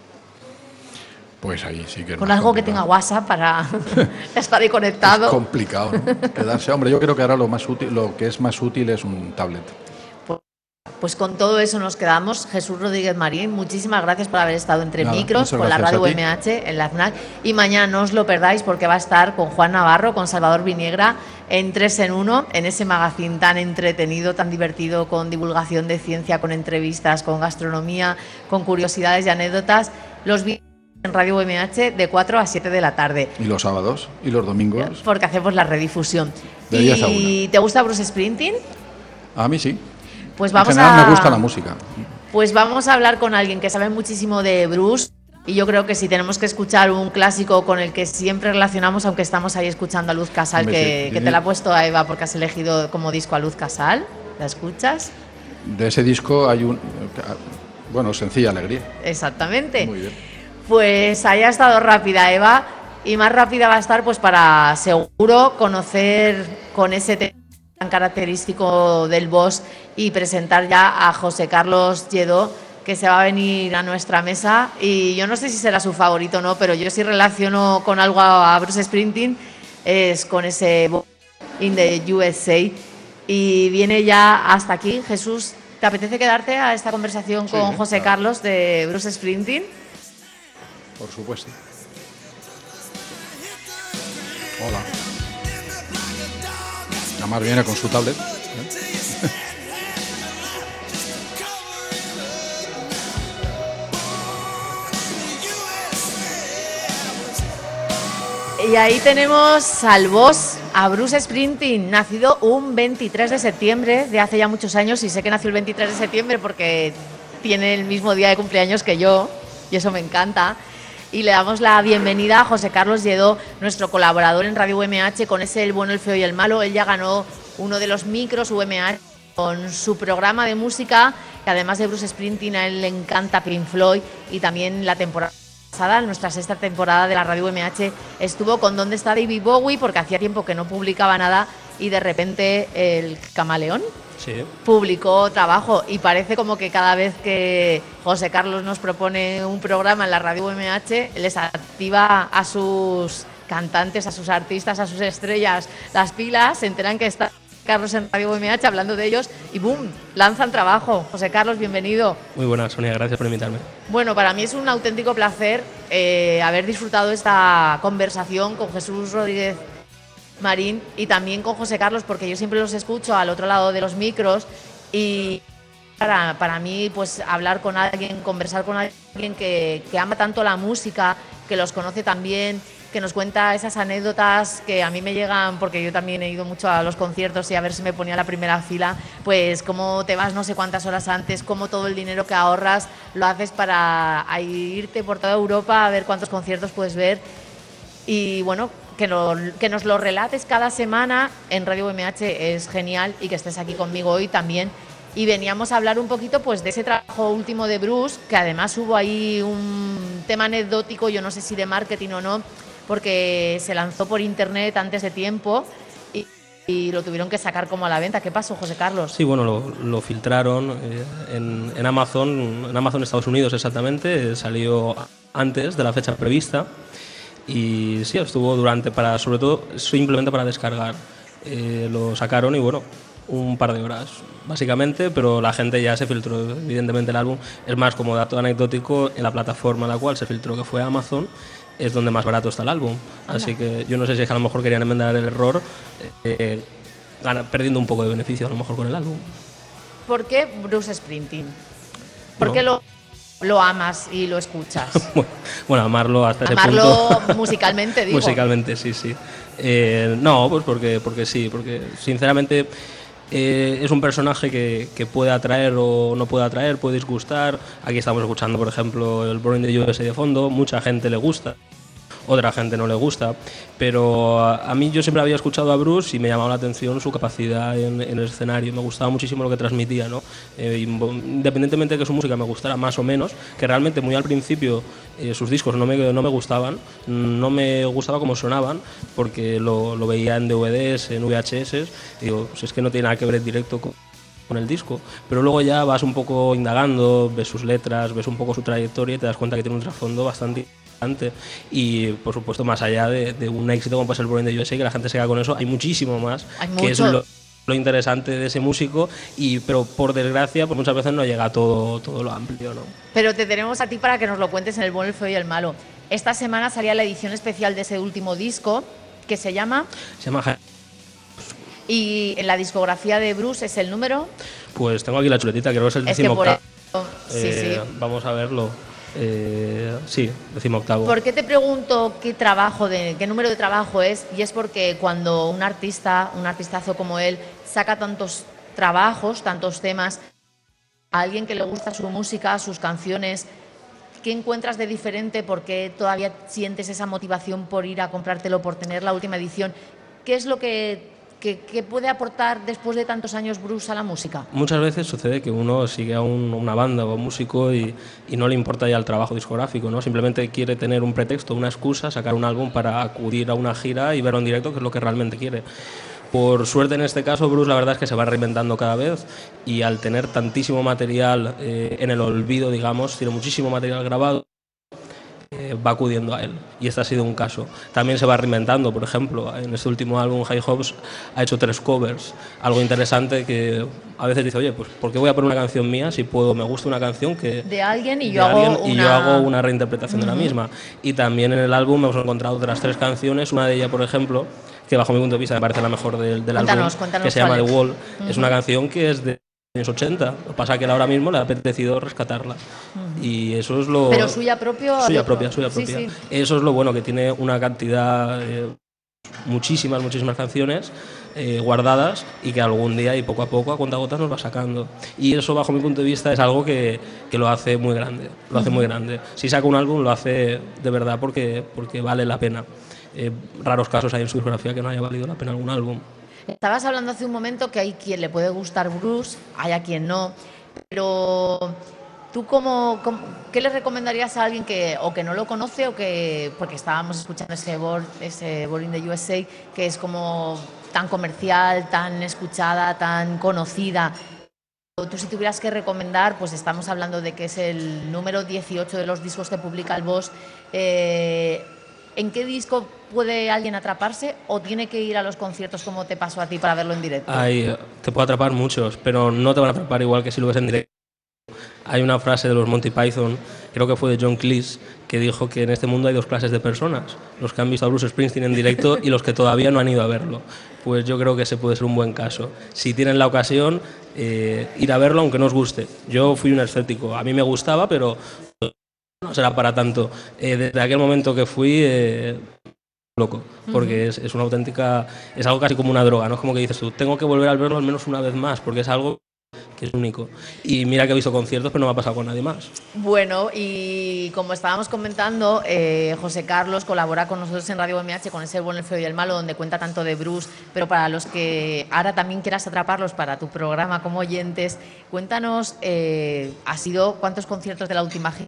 Pues ahí sí que... Con algo que tenga WhatsApp para estar ahí conectado. Es complicado, ¿no? Quedarse. Hombre, yo creo que ahora lo que es más útil es un tablet. Pues con todo eso nos quedamos. Jesús Rodríguez Marín, muchísimas gracias por haber estado entre micros con la radio UMH en la FNAC. Y mañana no os lo perdáis porque va a estar con Juan Navarro, con Salvador Viniegra, en 3 en 1, en ese magazine tan entretenido, tan divertido, con divulgación de ciencia, con entrevistas, con gastronomía, con curiosidades y anécdotas. Los viernes en Radio UMH de 4 a 7 de la tarde. ¿Y los sábados? ¿Y los domingos? Porque hacemos la redifusión. De 10 a 1. ¿Y te gusta Bruce Springsteen? A mí sí. Pues vamos en general me gusta la música. Pues vamos a hablar con alguien que sabe muchísimo de Bruce, Y yo creo que si tenemos que escuchar un clásico con el que siempre relacionamos, aunque estamos ahí escuchando a Luz Casal, que te la ha puesto a Eva porque has elegido como disco a Luz Casal, ¿la escuchas? De ese disco hay Sencilla Alegría. Exactamente. Muy bien. Pues ahí ha estado rápida Eva, y más rápida va a estar pues para seguro conocer con ese tema tan característico del Bosch y presentar ya a José Carlos Lledó, que se va a venir a nuestra mesa. Y yo no sé si será su favorito o no, pero yo sí relaciono con algo a Bruce Springsteen, es con ese Bosch in the USA. Y viene ya hasta aquí. Jesús, ¿te apetece quedarte a esta conversación con José Carlos de Bruce Springsteen? Por supuesto. Hola. Además viene con su tablet. Y ahí tenemos al boss, a Bruce Springsteen, nacido un 23 de septiembre de hace ya muchos años, y sé que nació el 23 de septiembre porque tiene el mismo día de cumpleaños que yo, y eso me encanta. Y le damos la bienvenida a José Carlos Lledó, nuestro colaborador en Radio UMH, con ese El bueno, el feo y el malo. Él ya ganó uno de los micros UMH con su programa de música, que además de Bruce Springsteen, a él le encanta Pink Floyd, y también la temporada pasada, nuestra sexta temporada de la Radio UMH, estuvo con ¿Dónde está David Bowie?, porque hacía tiempo que no publicaba nada, y de repente el Camaleón publicó trabajo, y parece como que cada vez que José Carlos nos propone un programa en la Radio UMH, les activa a sus cantantes, a sus artistas, a sus estrellas las pilas, se enteran que está Carlos en Radio UMH hablando de ellos y ¡boom!, lanzan trabajo. José Carlos, bienvenido. Muy buenas, Sonia, gracias por invitarme. Bueno, para mí es un auténtico placer haber disfrutado esta conversación con Jesús Rodríguez Marín y también con José Carlos, porque yo siempre los escucho al otro lado de los micros, y para mí pues hablar con alguien, conversar con alguien que ama tanto la música, que los conoce también, que nos cuenta esas anécdotas que a mí me llegan, porque yo también he ido mucho a los conciertos y a ver si me ponía en la primera fila, pues cómo te vas no sé cuántas horas antes, cómo todo el dinero que ahorras lo haces para irte por toda Europa a ver cuántos conciertos puedes ver. Y bueno, que nos lo relates cada semana en Radio UMH es genial, y que estés aquí conmigo hoy también. Y veníamos a hablar un poquito pues de ese trabajo último de Bruce, que además hubo ahí un tema anecdótico, yo no sé si de marketing o no, porque se lanzó por internet antes de tiempo y lo tuvieron que sacar como a la venta. ¿Qué pasó, José Carlos? Sí, bueno, lo filtraron en Amazon Estados Unidos exactamente, salió antes de la fecha prevista, y sí, estuvo sobre todo simplemente para descargar. Lo sacaron y bueno, un par de horas básicamente, pero la gente ya se filtró evidentemente el álbum. Es más, como dato anecdótico, en la plataforma en la cual se filtró, que fue Amazon, es donde más barato está el álbum. Así que yo no sé si es que a lo mejor querían enmendar el error, perdiendo un poco de beneficio a lo mejor con el álbum. ¿Por qué Bruce Springsteen? ¿Por qué lo amas y lo escuchas? Bueno, amarlo hasta ese punto. Musicalmente, digo. Musicalmente, sí. No, pues porque sí, porque sinceramente es un personaje que puede atraer o no puede atraer, puede disgustar. Aquí estamos escuchando, por ejemplo, el Born in the USA de fondo, mucha gente le gusta, otra gente no le gusta, pero a mí yo siempre había escuchado a Bruce y me llamaba la atención su capacidad en el escenario, me gustaba muchísimo lo que transmitía, ¿no? Independientemente de que su música me gustara más o menos, que realmente muy al principio sus discos no me gustaban, no me gustaba cómo sonaban, porque lo veía en DVDs, en VHS, y digo, pues es que no tiene nada que ver en directo con el disco, pero luego ya vas un poco indagando, ves sus letras, ves un poco su trayectoria y te das cuenta que tiene un trasfondo bastante interesante. Y por supuesto, más allá de un éxito como puede ser el Born in the USA, que la gente se queda con eso, hay muchísimo más, que es lo interesante de ese músico, pero por desgracia pues muchas veces no llega a todo lo amplio, ¿no? Pero te tenemos a ti para que nos lo cuentes en el bueno, el feo y el malo. Esta semana salía la edición especial de ese último disco, que se llama... ¿Y en la discografía de Bruce es el número? Pues tengo aquí la chuletita, creo que es el 18º. Sí. Vamos a verlo. Sí, 18º. ¿Por qué te pregunto qué número de trabajo es? Y es porque cuando un artistazo como él, saca tantos trabajos, tantos temas, a alguien que le gusta su música, sus canciones, ¿Qué encuentras de diferente? ¿Por qué todavía sientes esa motivación por ir a comprártelo, por tener la última edición? ¿Qué es lo que puede aportar después de tantos años Bruce a la música? Muchas veces sucede que uno sigue a una banda o a un músico y no le importa ya el trabajo discográfico, ¿no? Simplemente quiere tener un pretexto, una excusa, sacar un álbum para acudir a una gira y verlo en directo, que es lo que realmente quiere. Por suerte en este caso Bruce la verdad es que se va reinventando cada vez y al tener tantísimo material en el olvido, digamos, tiene muchísimo material grabado, va acudiendo a él, y este ha sido un caso. También se va reinventando, por ejemplo, en este último álbum High Hopes ha hecho 3 covers, algo interesante que a veces dice, oye, pues ¿por qué voy a poner una canción mía si me gusta una canción que de alguien y de yo alguien, hago y yo hago una reinterpretación de la misma? Y también en el álbum hemos encontrado otras 3 canciones, una de ellas, por ejemplo, que bajo mi punto de vista me parece la mejor del álbum, que se llama The Wall. Es una canción que es de años 80, lo que pasa es que él ahora mismo le ha apetecido rescatarla. Y eso es lo... ¿Pero suya propia? Suya propia. Sí, sí. Eso es lo bueno, que tiene una cantidad, muchísimas canciones guardadas, y que algún día y poco a poco, a cuentagotas, nos va sacando. Y eso, bajo mi punto de vista, es algo que lo hace muy grande. Lo hace muy grande. Si saca un álbum, lo hace de verdad porque vale la pena. Raros casos hay en su discografía que no haya valido la pena algún álbum. Estabas hablando hace un momento que hay quien le puede gustar Bruce, hay a quien no, pero ¿tú qué le recomendarías a alguien que no lo conoce porque estábamos escuchando ese Born in the USA, que es como tan comercial, tan escuchada, tan conocida? Tú, si tuvieras que recomendar, pues estamos hablando de que es el número 18 de los discos que publica el Boss. ¿En qué disco puede alguien atraparse o tiene que ir a los conciertos como te pasó a ti para verlo en directo? Te puede atrapar muchos, pero no te van a atrapar igual que si lo ves en directo. Hay una frase de los Monty Python, creo que fue de John Cleese, que dijo que en este mundo hay 2 clases de personas: los que han visto a Bruce Springsteen en directo y los que todavía no han ido a verlo. Pues yo creo que ese puede ser un buen caso. Si tienen la ocasión, ir a verlo aunque no os guste. Yo fui un escéptico, a mí me gustaba, pero no será para tanto. Desde aquel momento que fui, loco, porque es una auténtica, es algo casi como una droga, ¿no? Es como que dices tú, tengo que volver a verlo al menos una vez más, porque es algo que es único. Y mira que he visto conciertos, pero no me ha pasado con nadie más. Bueno, y como estábamos comentando, José Carlos colabora con nosotros en Radio BMH con ese El bueno, el feo y el malo, donde cuenta tanto de Bruce, pero para los que ahora también quieras atraparlos para tu programa como oyentes, cuéntanos, ¿cuántos conciertos de la última gira?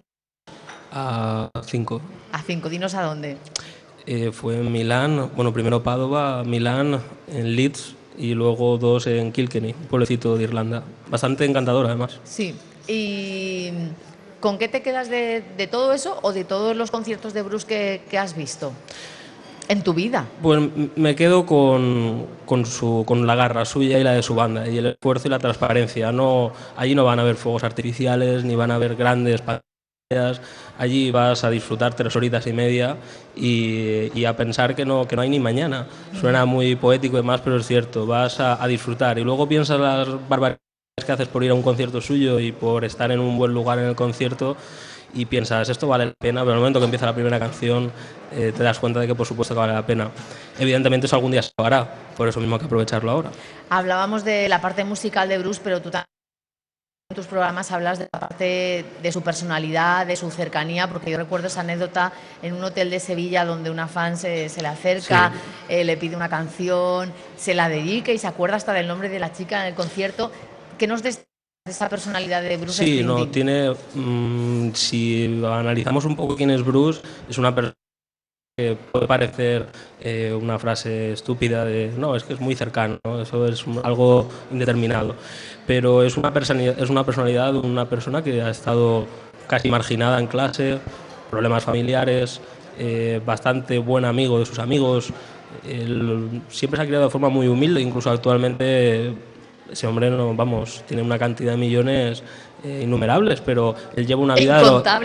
A 5. A 5, dinos a dónde. Fue en Milán, bueno, primero Padova, Milán, en Leeds y luego 2 en Kilkenny, un pueblecito de Irlanda. Bastante encantador, además. Sí. ¿Y con qué te quedas de todo eso o de todos los conciertos de Bruce que has visto en tu vida? Pues me quedo con la garra suya y la de su banda, y el esfuerzo y la transparencia. Allí no van a haber fuegos artificiales, ni van a haber grandes pantallas. Allí vas a disfrutar 3 horitas y media y a pensar que no hay ni mañana. Suena muy poético y demás, pero es cierto, vas a disfrutar. Y luego piensas las barbaridades que haces por ir a un concierto suyo y por estar en un buen lugar en el concierto, y piensas, esto vale la pena, pero en el momento que empieza la primera canción te das cuenta de que por supuesto que vale la pena. Evidentemente eso algún día se acabará, por eso mismo hay que aprovecharlo ahora. Hablábamos de la parte musical de Bruce, pero tú también en tus programas hablas de la parte de su personalidad, de su cercanía, porque yo recuerdo esa anécdota en un hotel de Sevilla donde una fan se le acerca, sí. Le pide una canción, se la dedica y se acuerda hasta del nombre de la chica en el concierto. ¿Qué nos destaca de esa personalidad de Bruce Springsteen? Si analizamos un poco quién es Bruce, es una persona que puede parecer una frase estúpida de no, es que es muy cercano, ¿no? Eso es algo indeterminado, pero es una personalidad de una persona que ha estado casi marginada en clase, problemas familiares, bastante buen amigo de sus amigos, siempre se ha criado de forma muy humilde, incluso actualmente ese hombre tiene una cantidad de millones innumerables, pero él lleva una vida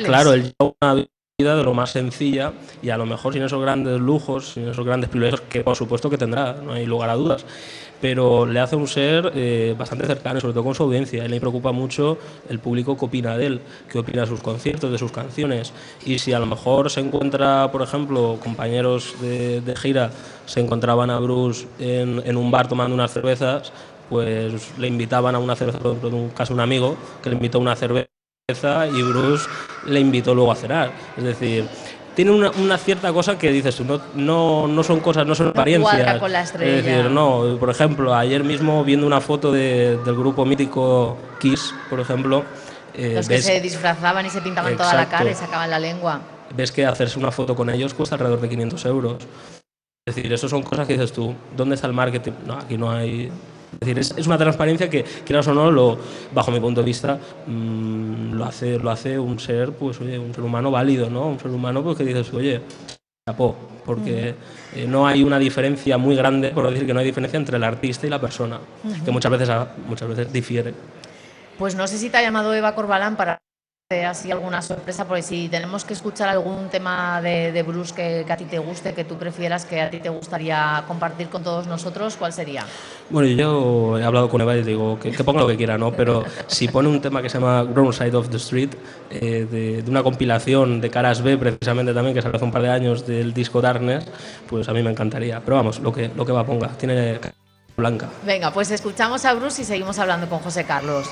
de lo más sencilla, y a lo mejor sin esos grandes lujos, sin esos grandes privilegios, que por supuesto que tendrá, no hay lugar a dudas, pero le hace un ser bastante cercano, sobre todo con su audiencia. A él le preocupa mucho el público que opina de él, que opina de sus conciertos, de sus canciones, y si a lo mejor se encuentra, por ejemplo, compañeros de gira se encontraban a Bruce en un bar tomando unas cervezas, pues le invitaban a una cerveza, por ejemplo, en un caso un amigo que le invitó a una cerveza, y Bruce le invitó luego a cenar. Es decir, tiene una cierta cosa que dices tú, no son cosas, no son apariencias. Cuadra con la estrella. Es decir, no, por ejemplo, ayer mismo viendo una foto del grupo mítico Kiss, por ejemplo. Los que se disfrazaban y se pintaban toda la cara y sacaban la lengua. Ves que hacerse una foto con ellos cuesta alrededor de 500 euros. Es decir, eso son cosas que dices tú, ¿dónde está el marketing? No, aquí no hay. Es decir, es una transparencia que, quieras o no, bajo mi punto de vista, lo hace un ser, pues oye, un ser humano válido, ¿no? Un ser humano pues, que dices, oye, chapó, porque no hay una diferencia muy grande, por decir que no hay diferencia entre el artista y la persona, que muchas veces difiere. Pues no sé si te ha llamado Eva Corbalán para hacer así alguna sorpresa, porque si tenemos que escuchar algún tema de Bruce que a ti te guste, que tú prefieras, que a ti te gustaría compartir con todos nosotros, ¿cuál sería? Bueno, yo he hablado con Eva y digo que ponga lo que quiera, ¿no? Pero si pone un tema que se llama Wrong Side of the Street, de una compilación de Caras B, precisamente también, que salió hace un par de años del disco Darkness, pues a mí me encantaría. Pero vamos, lo que Eva ponga, tiene blanca. Venga, pues escuchamos a Bruce y seguimos hablando con José Carlos.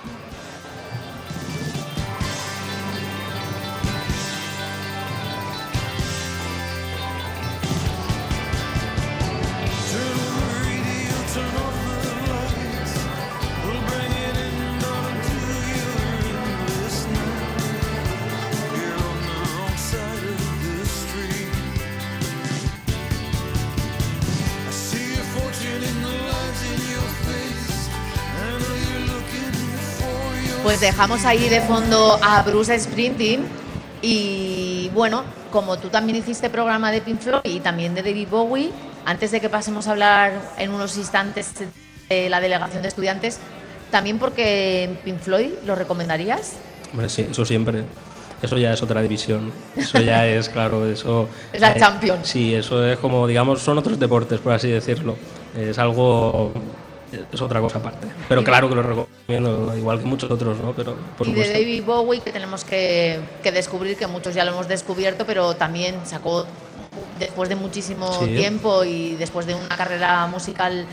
Pues dejamos ahí de fondo a Bruce Springsteen y bueno, como tú también hiciste programa de Pink Floyd y también de David Bowie, antes de que pasemos a hablar en unos instantes de la delegación de estudiantes, también porque Pink Floyd, ¿lo recomendarías? Hombre, sí, eso siempre. Eso ya es otra división. Eso ya es, claro, eso... Es la Champions. Sí, eso es como, digamos, son otros deportes, por así decirlo. Es algo... Es otra cosa aparte. Pero claro que lo recomiendo, igual que muchos otros, ¿no? Pero, por supuesto. Y de David Bowie, que tenemos que descubrir, que muchos ya lo hemos descubierto, pero también sacó, después de muchísimo tiempo y después de una carrera musical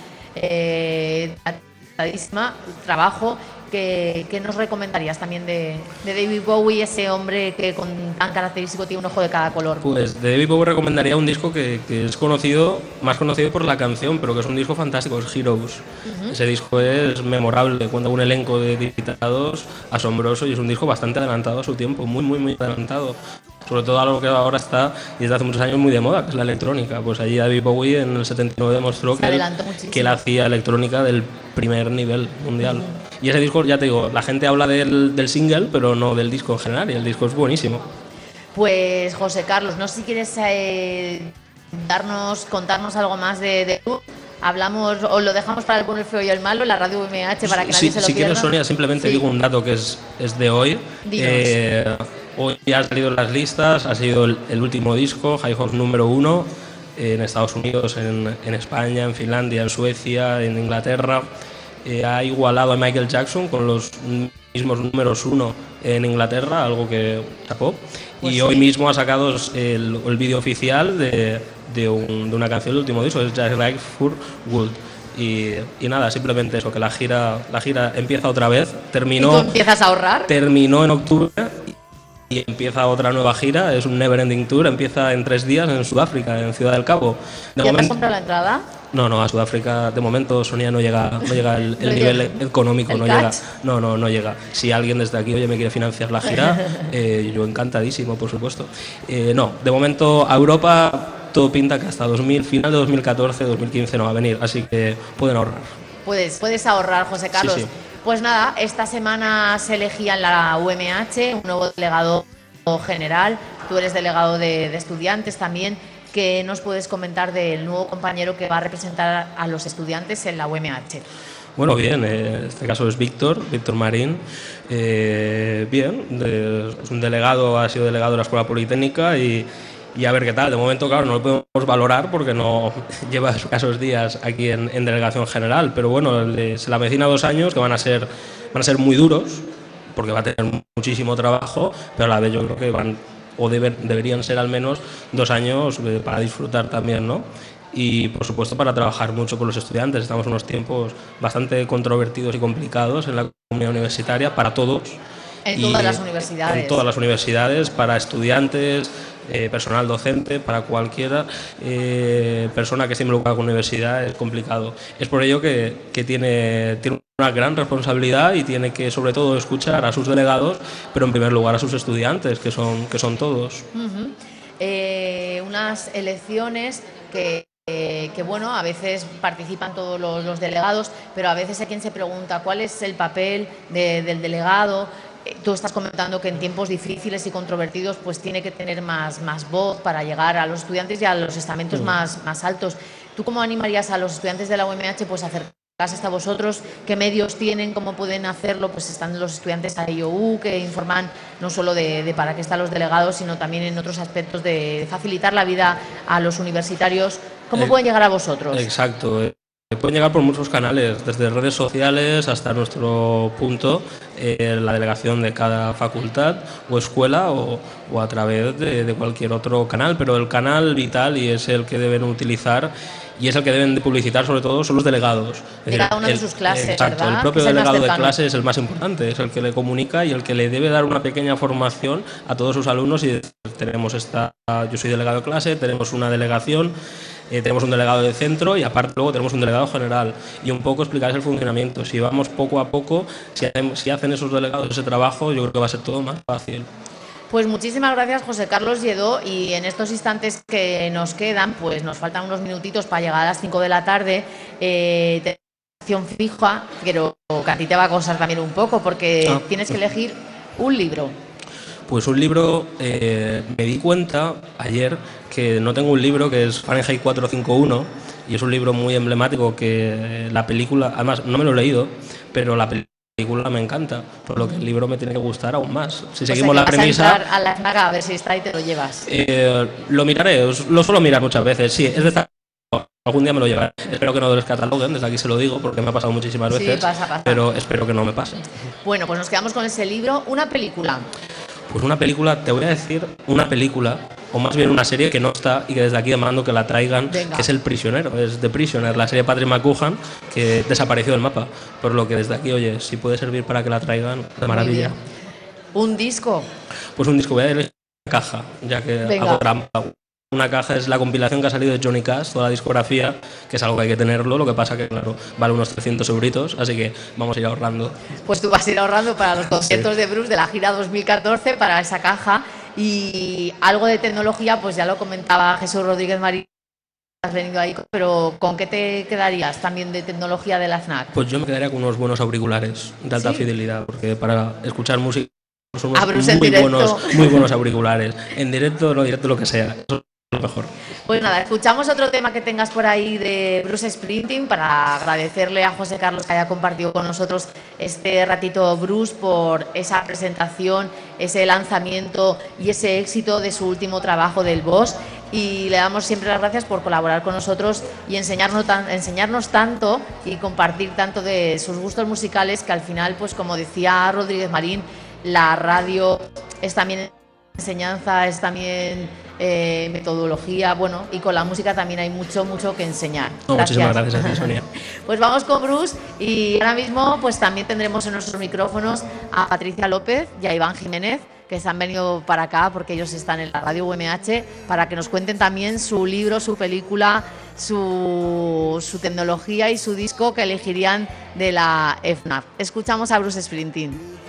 trabajo, ¿qué nos recomendarías también de David Bowie, ese hombre que con tan característico tiene un ojo de cada color? Pues de David Bowie recomendaría un disco que es conocido, más conocido por la canción, pero que es un disco fantástico, es Heroes. Ese disco es memorable, cuenta con un elenco de invitados asombroso y es un disco bastante adelantado a su tiempo, muy, muy, muy adelantado. Sobre todo algo que ahora está, y desde hace muchos años, muy de moda, que es la electrónica. Pues allí David Bowie en el 79 demostró que él hacía electrónica del primer nivel mundial. Y ese disco, ya te digo, la gente habla del single, pero no del disco en general, y el disco es buenísimo. Pues José Carlos, no sé si quieres contarnos algo más de tú. Hablamos, o lo dejamos para el bueno, el feo y el malo, en la radio VMH, para que nadie se lo pierda. Si quieres, Sonia, simplemente digo un dato que es de hoy. Hoy ya ha salido en las listas, ha sido el último disco, High Hopes número 1, en Estados Unidos, en España, en Finlandia, en Suecia, en Inglaterra. Ha igualado a Michael Jackson con los mismos números 1 en Inglaterra, algo que chapó. Pues y hoy mismo ha sacado el vídeo oficial de una canción del último disco, es Just Like for Good. Y nada, simplemente eso, que la gira empieza otra vez. Terminó. ¿Y tú empiezas a ahorrar? Terminó en octubre y empieza otra nueva gira, es un Never Ending Tour, empieza en 3 días en Sudáfrica, en Ciudad del Cabo. ¿Ya te has comprado la entrada? No, a Sudáfrica de momento, Sonia, no llega el nivel económico, no llega. No llega. Si alguien desde aquí, oye, me quiere financiar la gira, yo encantadísimo, por supuesto. No, de momento a Europa todo pinta que hasta final de 2014, 2015 no va a venir, así que pueden ahorrar. Puedes ahorrar, José Carlos. Sí. Pues nada, esta semana se elegía en la UMH un nuevo delegado general, tú eres delegado de estudiantes también. ¿Qué nos puedes comentar del nuevo compañero que va a representar a los estudiantes en la UMH? Bueno, bien, en este caso es Víctor Marín. Bien, es un delegado, ha sido delegado de la Escuela Politécnica y a ver qué tal. De momento, claro, no lo podemos valorar porque no lleva escasos días aquí en delegación general, pero bueno, se le avecina 2 años que van a ser muy duros porque va a tener muchísimo trabajo, pero a la vez yo creo que deberían ser al menos 2 años para disfrutar también, ¿no? Y por supuesto para trabajar mucho con los estudiantes. Estamos en unos tiempos bastante controvertidos y complicados en la comunidad universitaria para todos En todas las universidades. En todas las universidades, para estudiantes, personal docente, para cualquier persona que esté involucrada con la universidad es complicado. Es por ello que tiene una gran responsabilidad y tiene que sobre todo escuchar a sus delegados, pero en primer lugar a sus estudiantes, que son todos. Unas elecciones que bueno, a veces participan todos los delegados, pero a veces hay quien se pregunta cuál es el papel del delegado. Tú estás comentando que en tiempos difíciles y controvertidos pues tiene que tener más voz para llegar a los estudiantes y a los estamentos más altos. ¿Tú cómo animarías a los estudiantes de la UMH pues a acercarse hasta vosotros? ¿Qué medios tienen? ¿Cómo pueden hacerlo? Pues están los estudiantes a IOU que informan no solo de para qué están los delegados, sino también en otros aspectos de facilitar la vida a los universitarios. ¿Cómo pueden llegar a vosotros? Exacto. Pueden llegar por muchos canales, desde redes sociales hasta nuestro punto, la delegación de cada facultad o escuela o a través de cualquier otro canal, pero el canal vital y es el que deben utilizar y es el que deben de publicitar sobre todo son los delegados. De cada una de sus clases, exacto, ¿verdad? El propio delegado de clase es el más importante, es el que le comunica y el que le debe dar una pequeña formación a todos sus alumnos y tenemos yo soy delegado de clase, tenemos una delegación, tenemos un delegado de centro y aparte luego tenemos un delegado general y un poco explicarles el funcionamiento. Si vamos poco a poco, si hacen esos delegados ese trabajo, yo creo que va a ser todo más fácil. Pues muchísimas gracias, José Carlos Lledó, y en estos instantes que nos quedan, pues nos faltan unos minutitos para llegar a las 5 de la tarde, fija, pero que a ti te va a costar también un poco porque tienes que elegir un libro. Pues un libro, me di cuenta ayer que no tengo un libro que es Fahrenheit 451 y es un libro muy emblemático que la película, además no me lo he leído, pero la película me encanta, por lo que el libro me tiene que gustar aún más. Si seguimos la premisa... Vas a entrar a la FNAC a ver si está y te lo llevas. Lo miraré, lo suelo mirar muchas veces, sí, es de esta... Algún día me lo llevaré. Espero que no lo descataloguen, desde aquí se lo digo, porque me ha pasado muchísimas veces, pasa. Pero espero que no me pase. Bueno, pues nos quedamos con ese libro. ¿Una película? Pues una película, te voy a decir una película, o más bien una serie que no está y que desde aquí demando que la traigan, Venga. Que es El Prisionero, es The Prisoner, la serie de Patrick McGoohan, que desapareció del mapa, por lo que desde aquí, oye, si puede servir para que la traigan, de maravilla. ¿Un disco? Pues un disco, voy a elegir una caja, ya que Venga. hago trampa. Una caja es la compilación que ha salido de Johnny Cash, toda la discografía, que es algo que hay que tenerlo, lo que pasa que, claro, vale unos 300 euritos, así que vamos a ir ahorrando. Pues tú vas a ir ahorrando para los conciertos de Bruce de la gira 2014, para esa caja, y algo de tecnología, pues ya lo comentaba Jesús Rodríguez Marín, has venido ahí, pero ¿con qué te quedarías también de tecnología de la FNAC? Pues yo me quedaría con unos buenos auriculares de alta fidelidad, porque para escuchar música son unos muy buenos auriculares. En directo, no directo, lo que sea. Eso es lo mejor. Pues nada, escuchamos otro tema que tengas por ahí de Bruce Springsteen para agradecerle a José Carlos que haya compartido con nosotros este ratito Bruce por esa presentación, ese lanzamiento y ese éxito de su último trabajo del Boss. Y le damos siempre las gracias por colaborar con nosotros y enseñarnos tanto y compartir tanto de sus gustos musicales, que al final, pues como decía Rodríguez Marín, la radio es también enseñanza, es también metodología, bueno, y con la música también hay mucho que enseñar. Muchísimas gracias a ti, Sonia. Pues vamos con Bruce y ahora mismo pues también tendremos en nuestros micrófonos a Patricia López y a Iván Jiménez, que se han venido para acá porque ellos están en la radio UMH, para que nos cuenten también su libro, su película, su tecnología y su disco que elegirían de la FNAC. Escuchamos a Bruce Springsteen.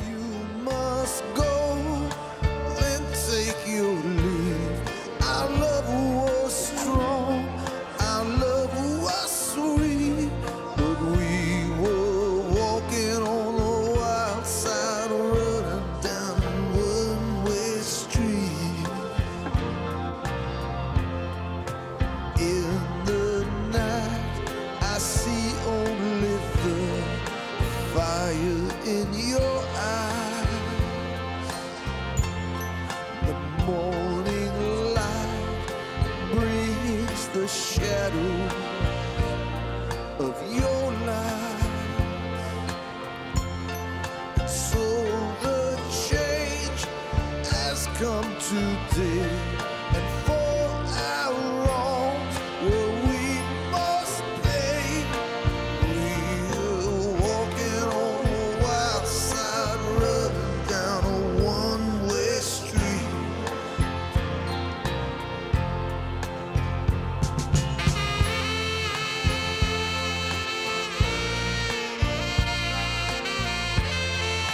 Down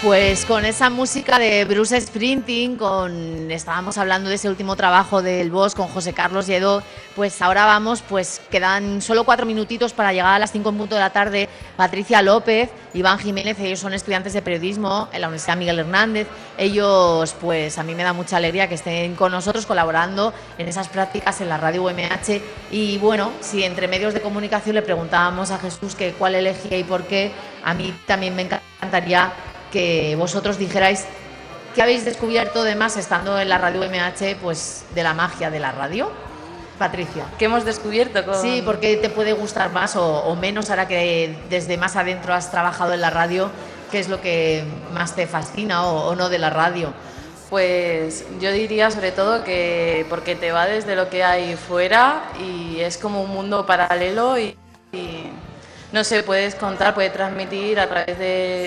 Pues con esa música de Bruce Springsteen, estábamos hablando de ese último trabajo del Boss con José Carlos Lledó, pues ahora vamos, pues quedan solo 4 minutitos para llegar a las 5 en punto de la tarde. Patricia López, Iván Jiménez, ellos son estudiantes de periodismo en la Universidad Miguel Hernández. Ellos, pues a mí me da mucha alegría que estén con nosotros colaborando en esas prácticas en la radio UMH. Y bueno, si entre medios de comunicación le preguntábamos a Jesús que cuál elegía y por qué, a mí también me encantaría que vosotros dijerais qué habéis descubierto de más estando en la radio UMH, pues de la magia de la radio. Patricia. ¿Qué hemos descubierto? Sí, ¿por qué te puede gustar más o menos ahora que desde más adentro has trabajado en la radio? ¿Qué es lo que más te fascina o no de la radio? Pues yo diría sobre todo que porque te va desde lo que hay fuera y es como un mundo paralelo y no sé, puedes contar, puedes transmitir a través de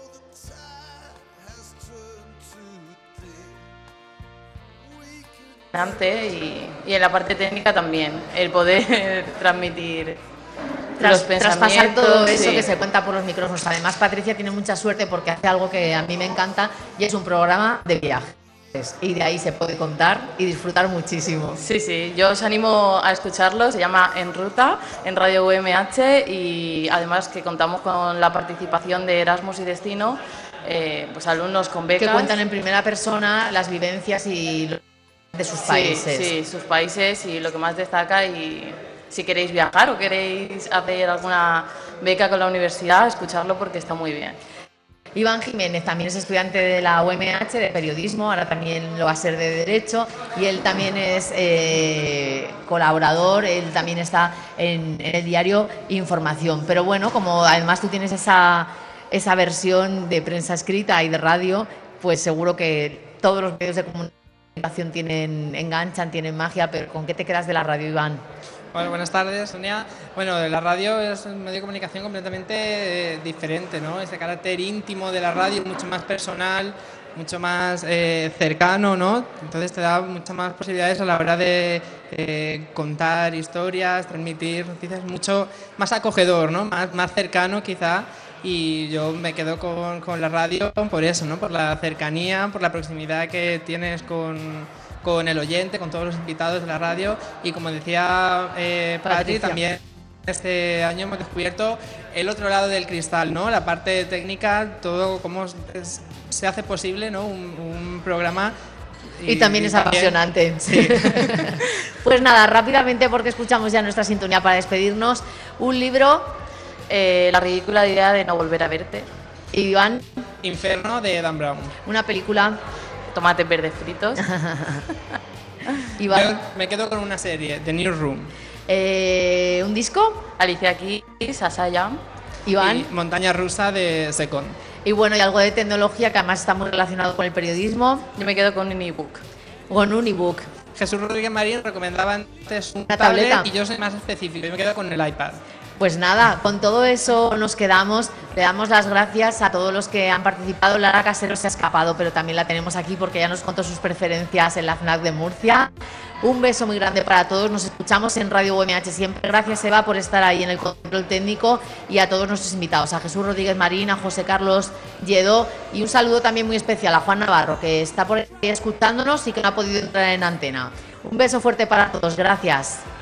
y en la parte técnica también, el poder transmitir los pensamientos. Traspasar todo eso sí. Que se cuenta por los micrófonos. Además, Patricia tiene mucha suerte porque hace algo que a mí me encanta y es un programa de viajes. Y de ahí se puede contar y disfrutar muchísimo. Sí, sí, yo os animo a escucharlo, se llama En Ruta, en Radio UMH y además que contamos con la participación de Erasmus y Destino, pues alumnos con becas. Que cuentan en primera persona las vivencias y de sus países. Sí, sus países y lo que más destaca y si queréis viajar o queréis hacer alguna beca con la universidad, escucharlo porque está muy bien. Iván Jiménez también es estudiante de la UMH de periodismo, ahora también lo va a ser de Derecho y él también es colaborador, él también está en el diario Información. Pero bueno, como además tú tienes esa versión de prensa escrita y de radio, pues seguro que todos los medios de comunicación enganchan, tienen magia, pero ¿con qué te quedas de la radio, Iván? Bueno, buenas tardes, Sonia. Bueno, la radio es un medio de comunicación completamente diferente, ¿no? Ese carácter íntimo de la radio, mucho más personal, mucho más cercano, ¿no? Entonces te da muchas más posibilidades a la hora de contar historias, transmitir noticias, mucho más acogedor, ¿no? Más cercano quizá. Y yo me quedo con la radio por eso, ¿no? Por la cercanía, por la proximidad que tienes con el oyente, con todos los invitados de la radio. Y como decía Patri, también este año hemos descubierto el otro lado del cristal, ¿no? La parte técnica, todo cómo se hace posible, ¿no? Un programa. Y también es apasionante. Sí. Pues nada, rápidamente porque escuchamos ya nuestra sintonía para despedirnos. Un libro... La ridícula idea de no volver a verte. Iván. Inferno, de Dan Brown. Una película. Tomates verdes fritos. Iván. Yo me quedo con una serie, The Newsroom. ¿Un disco? Alicia Keys, Asayam. Iván. Y Montaña Rusa, de Second. Y bueno, y algo de tecnología que además está muy relacionado con el periodismo. Yo me quedo con un ebook. Con un ebook. Jesús Rodríguez Marín recomendaba antes una tableta y yo soy más específico, yo me quedo con el iPad. Pues nada, con todo eso nos quedamos. Le damos las gracias a todos los que han participado. Lara Casero se ha escapado, pero también la tenemos aquí porque ya nos contó sus preferencias en la FNAC de Murcia. Un beso muy grande para todos. Nos escuchamos en Radio UMH siempre. Gracias, Eva, por estar ahí en el control técnico y a todos nuestros invitados, a Jesús Rodríguez Marín, a José Carlos Lledó y un saludo también muy especial a Juan Navarro, que está por ahí escuchándonos y que no ha podido entrar en antena. Un beso fuerte para todos. Gracias.